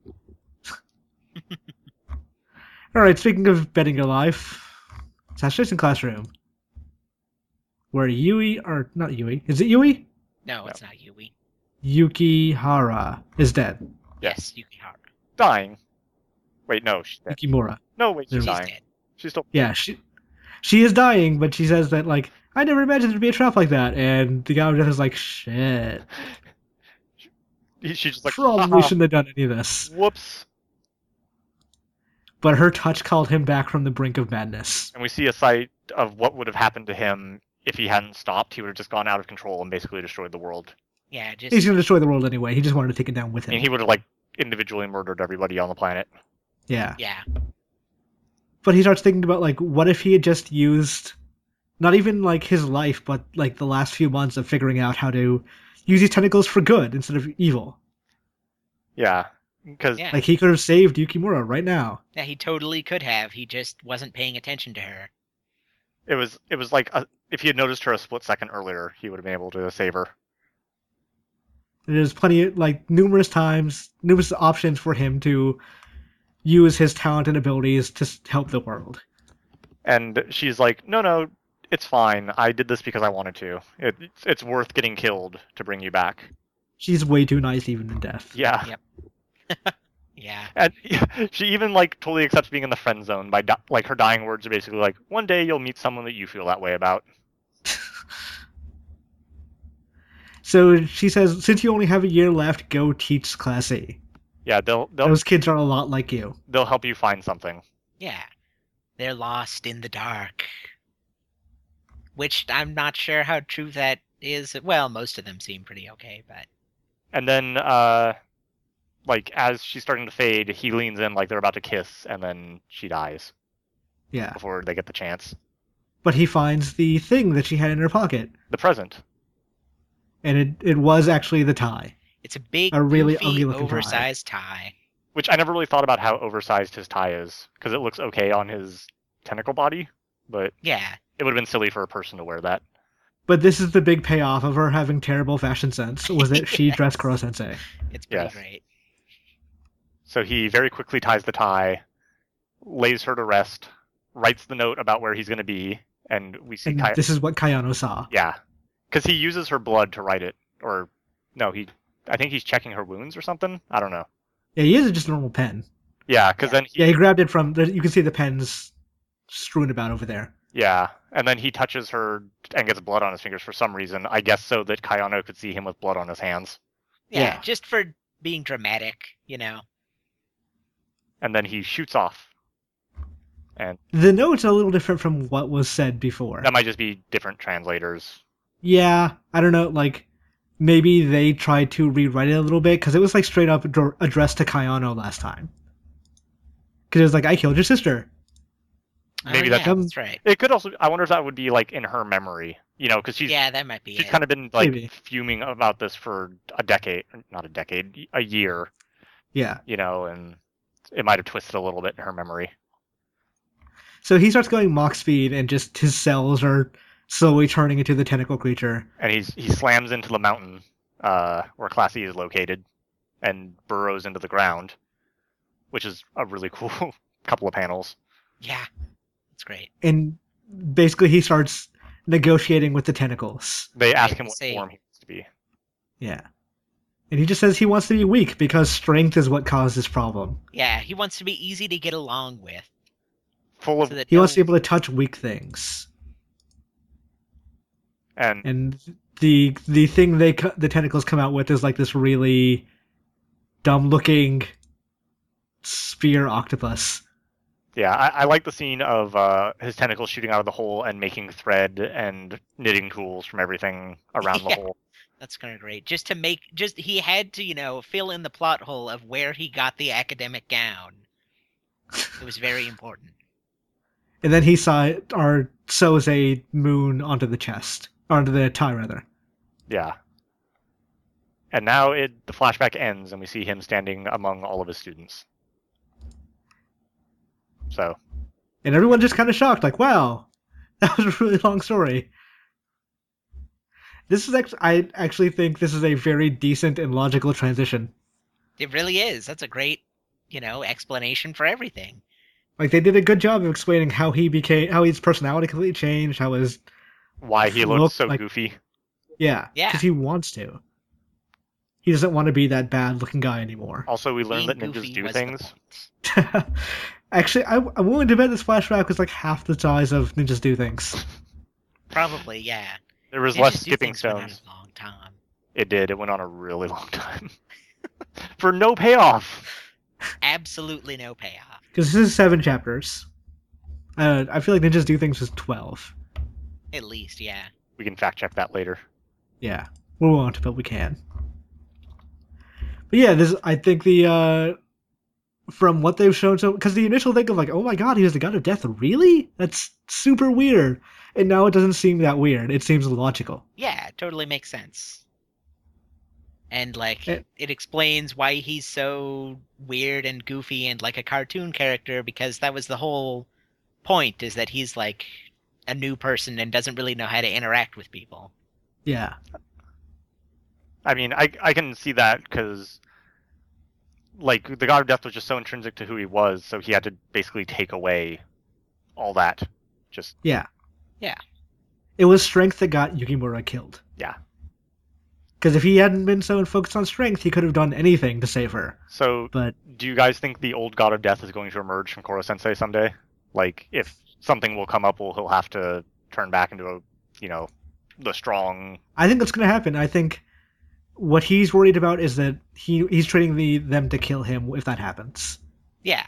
All right, speaking of betting your life, Sashay's in classroom where Yui, or not Yui, is it Yui?
No, it's not Yui.
Yukihara is dead.
Yes, Yukihara.
Dying. Wait, no, she's dead.
Yukimura.
No, wait, she's
She's
She's
dying.
dead.
She's still.
Yeah, she she is dying, but she says that like I never imagined there'd be a trap like that, and the guy with death is like, shit,
he- She's just like.
probably
"Haha,
shouldn't have done any of this.
Whoops.
But her touch called him back from the brink of madness.
And we see a sight of what would have happened to him if he hadn't stopped. He would have just gone out of control and basically destroyed the world.
Yeah, just
He's gonna destroy the world anyway. He just wanted to take it down with
I mean,
him.
he would have, like, individually murdered everybody on the planet.
Yeah.
yeah.
But he starts thinking about like, what if he had just used, not even like his life, but like the last few months of figuring out how to use these tentacles for good instead of evil.
Yeah. Because
Yeah.
Like he could have saved Yukimura right now.
Yeah, he totally could have. He just wasn't paying attention to her.
it was it was like a, if he had noticed her a split second earlier, he would have been able to save her.
There's plenty, like numerous times, numerous options for him to use his talent and abilities to s- help the world.
And she's like, no, no, it's fine. I did this because I wanted to. It, it's, it's worth getting killed to bring you back.
She's way too nice even in death.
Yeah.
Yep. Yeah.
And she even, like, totally accepts being in the friend zone by, di- like, her dying words are basically like, one day you'll meet someone that you feel that way about.
So she says, since you only have a year left, go teach Class A.
Yeah, they'll they'll
Those kids are a lot like you.
they'll help you find something.
Yeah. They're lost in the dark. Which I'm not sure how true that is. Well, most of them seem pretty okay, but
And then, uh, like, as she's starting to fade, he leans in like they're about to kiss, and then she dies
Yeah.
before they get the chance.
But he finds the thing that she had in her pocket.
The present.
And it, it was actually the tie.
it's a big,
A really
goofy,
ugly-looking tie.
oversized tie.
Which I never really thought about how oversized his tie is, because it looks okay on his tentacle body, but
Yeah.
it would have been silly for a person to wear that.
But this is the big payoff of her having terrible fashion sense, was that she dressed Kuro Sensei.
It's pretty
Yes.
great.
So he very quickly ties the tie, lays her to rest, writes the note about where he's going to be, and we see
And
Kai-
this is what Kayano saw.
Yeah, because he uses her blood to write it, or no, he. I think he's checking her wounds or something. I don't know.
Yeah, he is just a normal pen.
Yeah, because then he,
Yeah, he grabbed it from, you can see the pens strewn about over there.
yeah, and then he touches her and gets blood on his fingers for some reason. I guess so that Kayano could see him with blood on his hands.
Yeah,
Yeah.
just for being dramatic, you know.
and then he shoots off. And
The note's a little different from what was said before.
that might just be different translators.
Yeah, I don't know, like, maybe they tried to rewrite it a little bit, because it was, like, straight up ad- addressed to Kayano last time. Because it was like, I killed your sister.
Maybe
oh,
that's-
yeah, that's right.
It could also. I wonder if that would be like in her memory, you know, because she's
Yeah, that might be
she's
it.
kind of been like
Maybe.
fuming about this for a decade, not a decade, a year,
Yeah.
you know, and it might have twisted a little bit in her memory.
So he starts going Mach speed, and just his cells are slowly turning into the tentacle creature.
And he's he slams into the mountain uh, where Class E is located, and burrows into the ground, which is a really cool couple of panels.
Yeah, that's great.
And basically he starts negotiating with the tentacles.
They ask
Right,
him what
say-
form he wants to be.
Yeah. And he just says he wants to be weak because strength is what caused this problem.
Yeah, he wants to be easy to get along with.
Full of
So that
He
no-
wants to be able to touch weak things.
and
And the the thing they co- the tentacles come out with is like this really dumb looking spear octopus.
yeah, I, I like the scene of uh, his tentacles shooting out of the hole and making thread and knitting tools from everything around the
Yeah.
hole.
That's kind of great. Just to make, just he had to, you know, fill in the plot hole of where he got the academic gown. It was very important.
And then he saw or sews a moon onto the chest. Onto the tie rather.
Yeah. And now it the flashback ends and we see him standing among all of his students. So
And everyone just kind of shocked, like, wow, that was a really long story. This is actually, I actually think this is a very decent and logical transition.
It really is. That's a great, you know, explanation for everything.
Like, they did a good job of explaining how he became, how his personality completely changed, how his,
why he looks
Look
so
like-
goofy.
yeah,
Yeah.
because he wants to. He doesn't want to be that bad-looking guy anymore.
Also, we learned that
Being
ninjas
goofy
do
was the
things.
point.
Actually, I, I'm willing to bet this flashback was like half the size of Ninjas Do Things.
Probably, yeah.
There was
Ninjas
less
Do
skipping
Things went on
stones.
a long time.
It did. It went on a really long time. For no payoff.
Absolutely no payoff.
Because this is seven chapters. Uh, I feel like Ninjas Do Things was twelve.
At least, yeah.
We can fact check that later.
Yeah, we won't, but we can. But yeah, this I think the uh, from what they've shown, so because the initial thing of like, oh my god, he was the god of death, really? That's super weird. And now it doesn't seem that weird. It seems logical.
Yeah, it totally makes sense. And like
Eh.
it explains why he's so weird and goofy and like a cartoon character, because that was the whole point, is that he's like a new person and doesn't really know how to interact with people.
Yeah,
I mean, I I can see that because, like, the God of Death was just so intrinsic to who he was, so he had to basically take away all that. Just
yeah,
Yeah.
It was strength that got Yukimura killed.
Yeah.
Because if he hadn't been so focused on strength, he could have done anything to save her.
so.
But
Do you guys think the old God of Death is going to emerge from Koro Sensei someday? Like, if something will come up, will he'll have to turn back into a, you know, the strong.
I think that's going to happen. I think what he's worried about is that he he's training the them to kill him if that happens.
Yeah.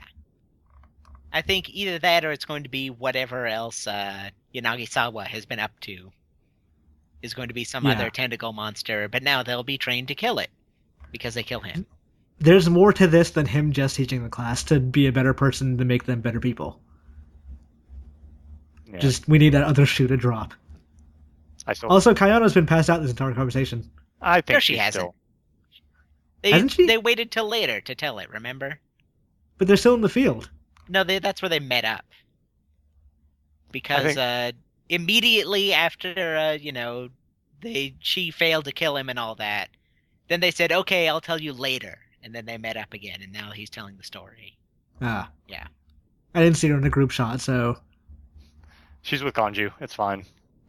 I think either that or it's going to be whatever else uh, Yanagisawa has been up to. Is going to be some
Yeah.
other tentacle monster, but now they'll be trained to kill it because they kill him.
There's more to this than him just teaching the class to be a better person to make them better people.
Yeah,
Just we need that other shoe to drop.
I still.
Also, Kayano's been passed out this entire conversation.
I think
No, she
she's
hasn't.
still.
They
Hasn't she?
they waited till later to tell it, remember?
But they're still in the field.
No, they, that's where they met up. Because
think-
uh, immediately after, uh, you know, they she failed to kill him and all that, then they said, okay, I'll tell you later. And then they met up again, and now he's telling the story.
Ah.
Yeah.
I didn't see her in a group shot, so.
She's with Ganju. It's fine.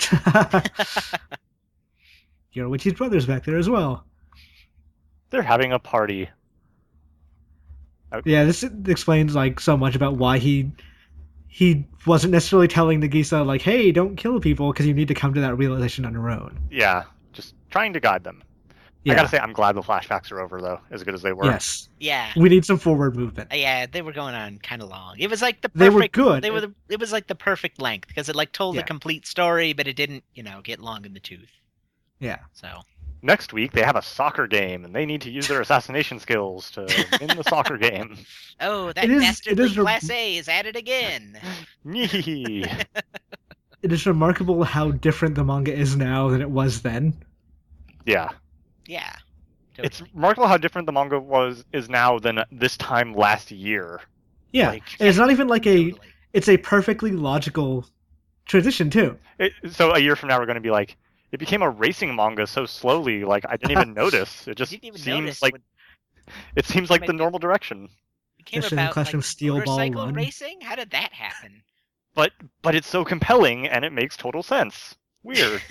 Yoroichi's brother's back there as well.
They're having a party.
Yeah, this explains like so much about why he he wasn't necessarily telling Nagisa like, "Hey, don't kill people," because you need to come to that realization on your own.
Yeah, just trying to guide them.
Yeah.
I gotta say, I'm glad the flashbacks are over, though, as good as they were.
Yes.
Yeah.
We need some forward movement.
Yeah, they were going on kind of long. It was like the perfect.
They were good.
They were. The, it was like the perfect length because it like told
Yeah.
the complete story, but it didn't, you know, get long in the tooth.
Yeah.
So.
Next week, they have a soccer game, and they need to use their assassination skills to win the soccer game.
Oh, that
It is-
dastardly
it is re-
Class A is at it again.
Yee.
It is remarkable how different the manga is now than it was then.
Yeah.
Yeah.
It's
Totally.
remarkable how different the manga was is now than this time last year.
Yeah.
Like,
And it's not even like a.
Totally.
It's a perfectly logical transition too.
it, so a year from now, we're going to be like, it became a racing manga so slowly, like I didn't even notice. It just
Didn't even
seems
notice
like
when
it seems like the
Maybe-
normal direction.
it came
Mission
about.
Classroom
Like,
Steel Ball
motorcycle
Run.
racing. How did that happen?
But but it's so compelling and it makes total sense. Weird.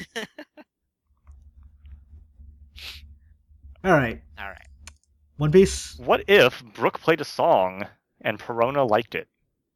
All right.
All right.
One Piece.
What if Brooke played a song and Perona liked it?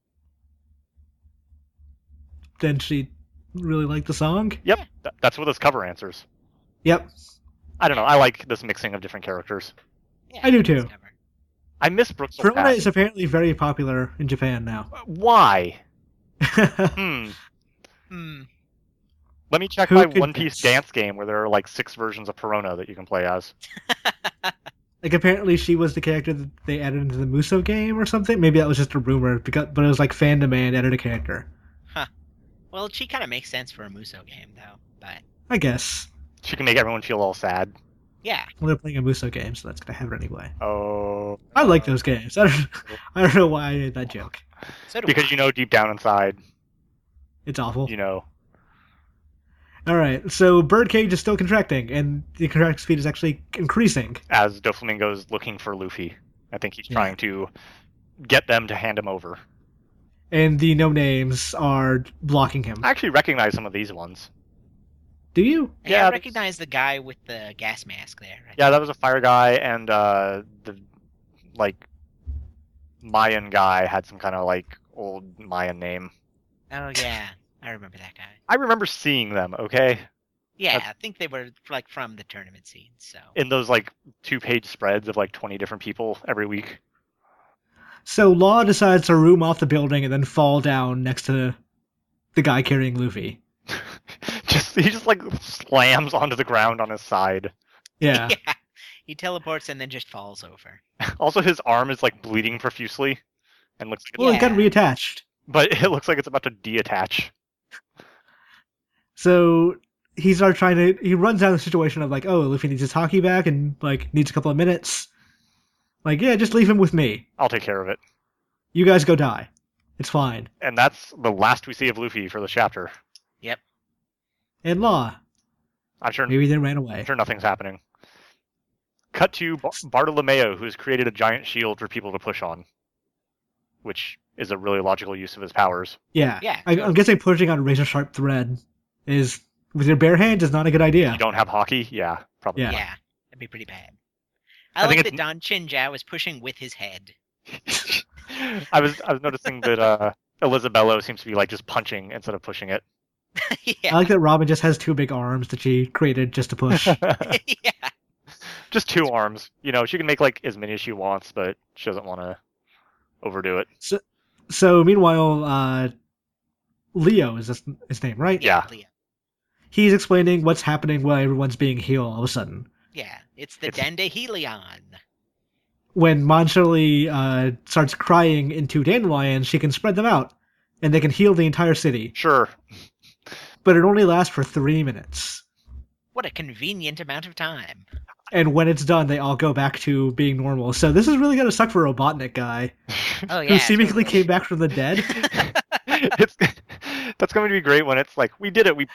Then she really liked the song.
Yep, th- that's what this cover answers.
Yep.
I don't know. I like this mixing of different characters.
Yeah,
I do
it's
too.
covered.
I miss Brooke so
Perona
bad.
is apparently very popular in Japan now.
Why? Hmm.
Hmm.
Let me check
Who
my
could
One Piece
guess?
dance game where there are like six versions of Perona that you can play as.
Like apparently she was the character that they added into the Muso game or something. Maybe that was just a rumor, because but it was like fan demand added a character.
Well, she kind of makes sense for a Muso game, though. But
I guess.
She can make everyone feel all sad.
yeah,
Well, they're playing a Muso game, so that's gonna happen anyway.
Oh.
I like those games. I don't, I don't know why I made that joke.
so do
Because
I.
you know deep down inside,
It's awful.
you know.
All right, so Birdcage is still contracting, and the contracting speed is actually increasing.
As Doflamingo's looking for Luffy. I think he's
Yeah.
trying to get them to hand him over.
And the no names are blocking him.
I actually recognize some of these ones.
Do you?
Hey,
yeah,
I
that's-
recognize the guy with the gas mask there. I
Yeah, that was a fire guy, and uh, the like Mayan guy had some kind of like old Mayan name.
Oh yeah, I remember that guy.
I remember seeing them. Okay,
Yeah,
That's-
I think they were like from the tournament scene. So
in those like two-page spreads of like twenty different people every week.
So Law decides to room off the building and then fall down next to the guy carrying Luffy.
just he just like slams onto the ground on his side.
Yeah.
yeah, he teleports and then just falls over.
Also, his arm is like bleeding profusely, and looks like it's,
Well, it got
Yeah.
reattached.
but it looks like it's about to deattach.
So he's our trying to. He runs out of the situation of like, oh, Luffy needs his hockey back and like needs a couple of minutes. Like, yeah, just leave him with me.
I'll take care of it.
You guys go die. It's fine.
And that's the last we see of Luffy for the chapter.
And Law,
I'm sure.
maybe they ran away.
I'm sure nothing's happening. Cut to Bar- Bartolomeo, who's created a giant shield for people to push on, which is a really logical use of his powers.
Yeah.
Yeah,
I, I'm guessing pushing on razor sharp thread is with your bare hands is not a good idea.
You don't have hockey? Yeah, probably.
Yeah.
Yeah, that'd be pretty bad. I,
I think
like
it's-
that Don Chinjao is pushing with his head.
I was I was noticing that uh, Elisabello seems to be like just punching instead of pushing it.
yeah,
I like that Robin just has two big arms that she created just to push.
yeah.
Just two arms. You know, she can make like as many as she wants, but she doesn't want to overdo it.
So meanwhile, uh, Leo is his, his name, right?
Yeah.
Leo.
He's explaining what's happening while everyone's being healed all of a sudden.
Yeah, it's the
It's-
Dandelion.
When Monchali uh, starts crying into dandelions, she can spread them out, and they can heal the entire city.
Sure.
But it only lasts for three minutes.
What a convenient amount of time.
And when it's done, they all go back to being normal. So this is really going to suck for Robotnik guy,
Oh yeah.
who seemingly
totally.
came back from the dead.
it's that's going to be great when it's like we did it. We.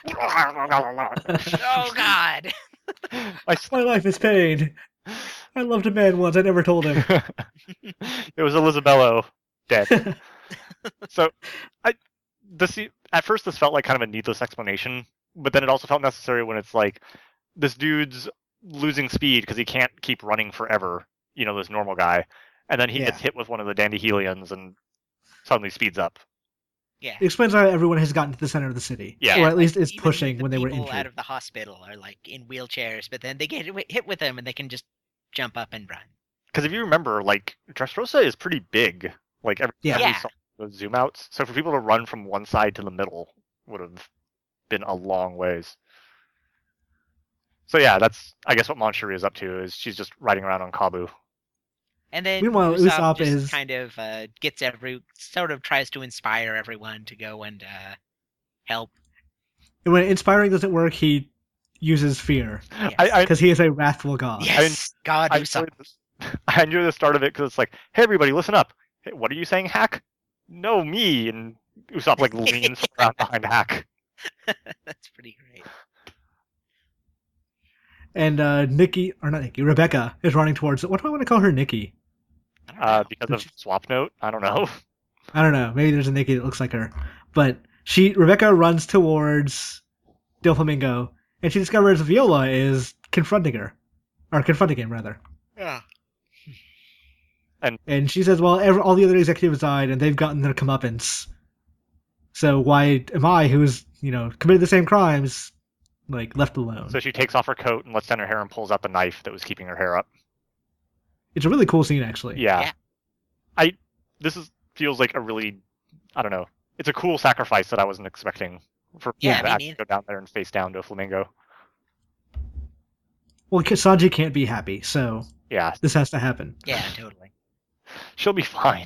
Oh god.
My
My life is pain. I loved a man once. I never told him.
it was Elisabello dead. So, I this at first this felt like kind of a needless explanation, but then it also felt necessary when it's like this dude's losing speed because he can't keep running forever. You know, this normal guy, and then he
Yeah.
gets hit with one of the Dandelions and suddenly speeds up.
Yeah.
It explains how everyone has gotten to the center of the city.
Yeah.
Or at least
like,
is
even
pushing
the
when they were
people
injured.
out of the hospital are like in wheelchairs, but then they get hit with them and they can just jump up and run.
Because if you remember, like Dressrosa is pretty big. Like every
Yeah.
time we
Yeah.
saw the zoom outs, so for people to run from one side to the middle would have been a long ways. So yeah, that's I guess what Moncherie is up to is she's just riding around on Kabu.
And then
Meanwhile,
Usopp,
Usopp
just
is-
kind of uh, gets every sort of tries to inspire everyone to go and uh, help.
And when inspiring doesn't work, he uses fear.
Yes.
I, I
Because he is a wrathful god.
yes, God
I
Usopp.
enjoy, the, I enjoy the start of it because it's like, hey everybody, listen up. Hey, what are you saying, Hack? No, me. And Usopp like leans around behind Hack.
That's pretty great.
And uh, Nikki, or not Nikki, Rebecca is running towards. What do I want to call her, Nikki?
I don't
Uh,
know.
because of Swap Note. I don't know.
I don't know. Maybe there's a Nikki that looks like her. But she, Rebecca, runs towards Doflamingo, and she discovers Viola is confronting her, or confronting him rather.
Yeah.
And she says, "Well, every, all the other executives died, and they've gotten their comeuppance. So why am I, who's you know committed the same crimes, like left alone?"
So she takes off her coat and lets down her hair and pulls out the knife that was keeping her hair up.
It's a really cool scene, actually.
Yeah.
Yeah.
I this is feels like a really I don't know. It's a cool sacrifice that I wasn't expecting for
Yeah,
people
me
to actually
neither.
go down there and face down to Flamingo.
Well, Sanji can't be happy, so
Yeah,
this has to happen.
Yeah, totally.
she'll be fine.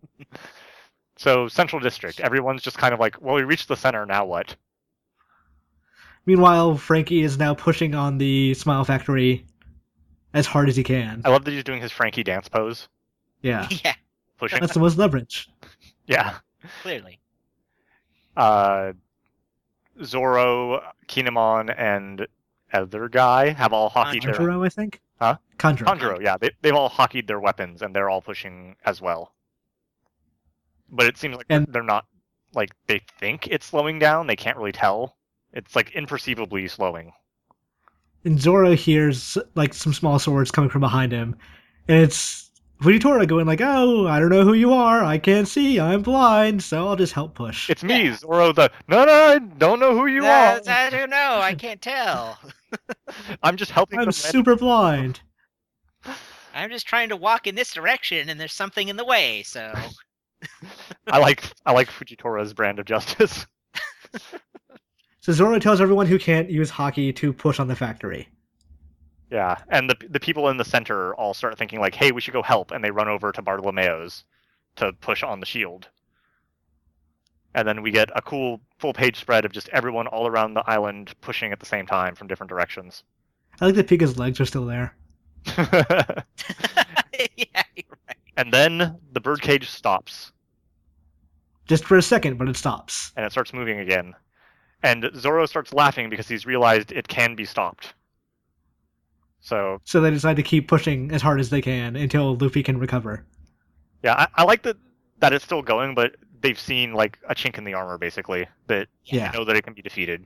So Central District, everyone's just kind of like, well, we reached the center, now what?
Meanwhile, Frankie is now pushing on the Smile Factory as hard as he can.
I love that he's doing his Frankie dance pose,
Yeah,
Yeah,
pushing.
that's the most leverage.
Yeah.
clearly.
Uh, Zoro, Kinemon, and other guy have all hockeyed their
Conjuro, I think.
Huh?
Conjuro.
Conjuro, yeah, they, they've all hockeyed their weapons and they're all pushing as well. But it seems like
And-
they're not, like, they think it's slowing down. They can't really tell. It's, like, imperceivably slowing.
And Zoro hears like some small swords coming from behind him, and it's Fujitora going like, "Oh, I don't know who you are. I can't see. I'm blind. So I'll just help push."
It's me,
Yeah.
Zoro, the, no, no, I don't know who you
Uh,
are.
I don't know. I can't tell.
I'm just helping
I'm
them.
super blind.
I'm just trying to walk in this direction, and there's something in the way. So
I like, I like Fujitora's brand of justice.
So Zoro tells everyone who can't use hockey to push on the factory.
Yeah, and the the people in the center all start thinking like, "Hey, we should go help," and they run over to Bartolomeo's to push on the shield. And then we get a cool full page spread of just everyone all around the island pushing at the same time from different directions.
I like that Pika's legs are still there.
yeah, you're right.
And then the birdcage stops,
Just for a second, but it stops.
and it starts moving again. And Zoro starts laughing because he's realized it can be stopped. So
So they decide to keep pushing as hard as they can until Luffy can recover.
yeah, I, I like that that it's still going, but they've seen like a chink in the armor, basically, that
Yeah.
know that it can be defeated.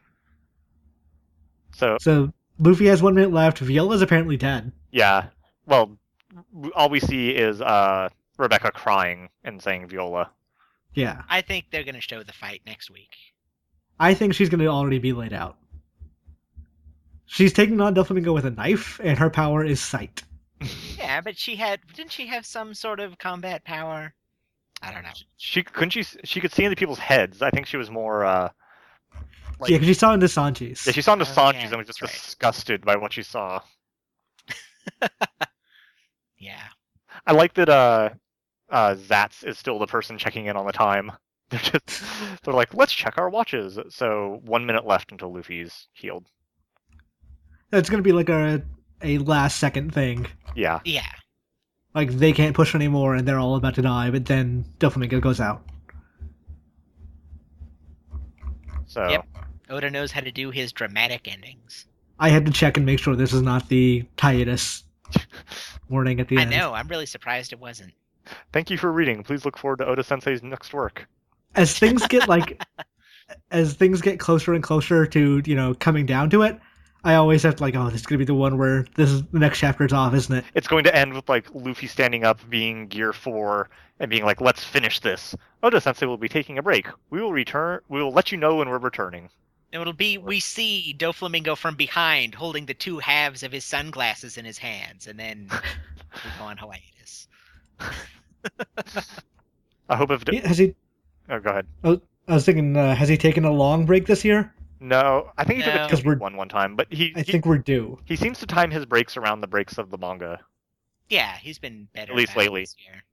So
So Luffy has one minute left. Viola's apparently dead.
yeah, well, w- all we see is uh, Rebecca crying and saying Viola.
Yeah.
I think they're gonna show the fight next week.
I think she's going to already be laid out. She's taking on Doflamingo with a knife, and her power is sight.
Yeah, but she had didn't she have some sort of combat power? I don't know.
She couldn't she she could see into people's heads. I think she was more. Uh, like,
Yeah, because she saw into Sanji's.
yeah, she saw into
Oh,
Sanji's
yeah,
and was just
that's right.
disgusted by what she saw.
Yeah.
I like that uh, uh, Zats is still the person checking in on the time. They're just they're like, let's check our watches. So one minute left until Luffy's healed.
It's going to be like a a last second thing.
Yeah,
Yeah.
Like, they can't push anymore, and they're all about to die, but then Doflamingo goes out.
so
Yep. Oda knows how to do his dramatic endings.
I had to check and make sure this is not the hiatus warning at the
I
end.
know. I'm really surprised it wasn't.
thank you for reading. Please look forward to Oda Sensei's next work.
As things get, like, as things get closer and closer to, you know, coming down to it, I always have to like, oh, this is gonna be the one where this is the next chapter's off, isn't it?
It's going to end with like Luffy standing up, being Gear Four, and being like, "Let's finish this." Oda Sensei will be taking a break. We will return. We will let you know when we're returning.
It'll be we see Doflamingo from behind holding the two halves of his sunglasses in his hands, and then we go on hiatus.
I hope if.
Has he?
Oh, go ahead.
I was thinking, uh, has he taken a long break this year?
No, I think he took
No.
a
'Cause we're-
one one time, but he
I
he,
think we're due.
he seems to time his breaks around the breaks of the manga.
Yeah, he's been better.
At least
about it
lately.
this year.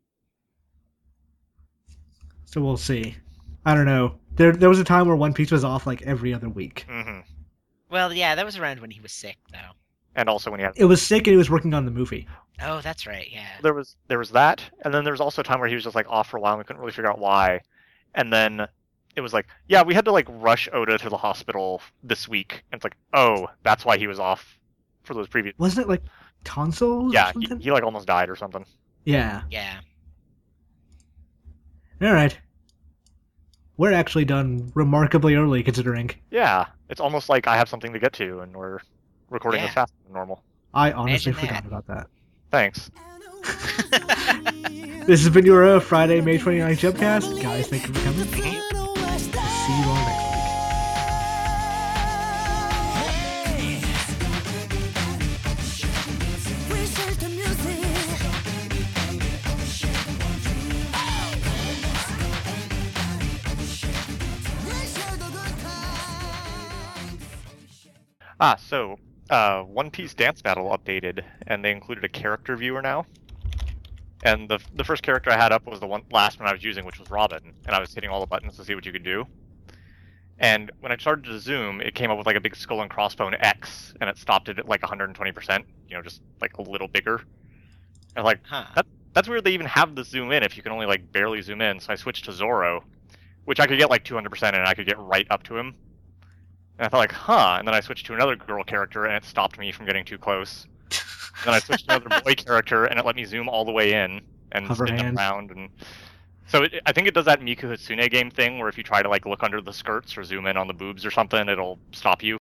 So we'll see. I don't know. There, there was a time where One Piece was off like every other week.
hmm
Well, yeah, that was around when he was sick, though.
And also when he had
It was sick, and he was working on the movie.
Oh, that's right. Yeah.
there was there was that, and then there was also a time where he was just like off for a while, and we couldn't really figure out why. And then it was like, yeah, we had to like rush Oda to the hospital this week. And it's like, oh, that's why he was off for those previous.
Wasn't it like tonsils?
Yeah,
or
he,
something?
he like almost died or something.
Yeah.
Yeah.
All right. We're actually done remarkably early, considering
Yeah, it's almost like I have something to get to, and we're recording
Yeah.
this faster than normal.
I honestly
Imagine
forgot
that.
about that.
Thanks.
This has been your uh, Friday, May twenty-ninth Jumpcast. Guys, thank you for coming. See you all next week.
Ah, so uh, One Piece Dance Battle updated, and they included a character viewer now. And the the first character I had up was the one last one I was using, which was Robin, and I was hitting all the buttons to see what you could do. And when I started to zoom, it came up with like a big skull and crossbone X, and it stopped it at like one hundred twenty percent, you know, just like a little bigger. And like,
Huh.
that, that's weird they even have the zoom in if you can only like barely zoom in. So I switched to Zoro, which I could get like two hundred percent and I could get right up to him. And I thought like, huh, and then I switched to another girl character and it stopped me from getting too close. And then I switched to another boy character and it let me zoom all the way in and
Hover
spin them
hand.
around. And so it, I think it does that Miku Hatsune game thing where if you try to like look under the skirts or zoom in on the boobs or something, it'll stop you.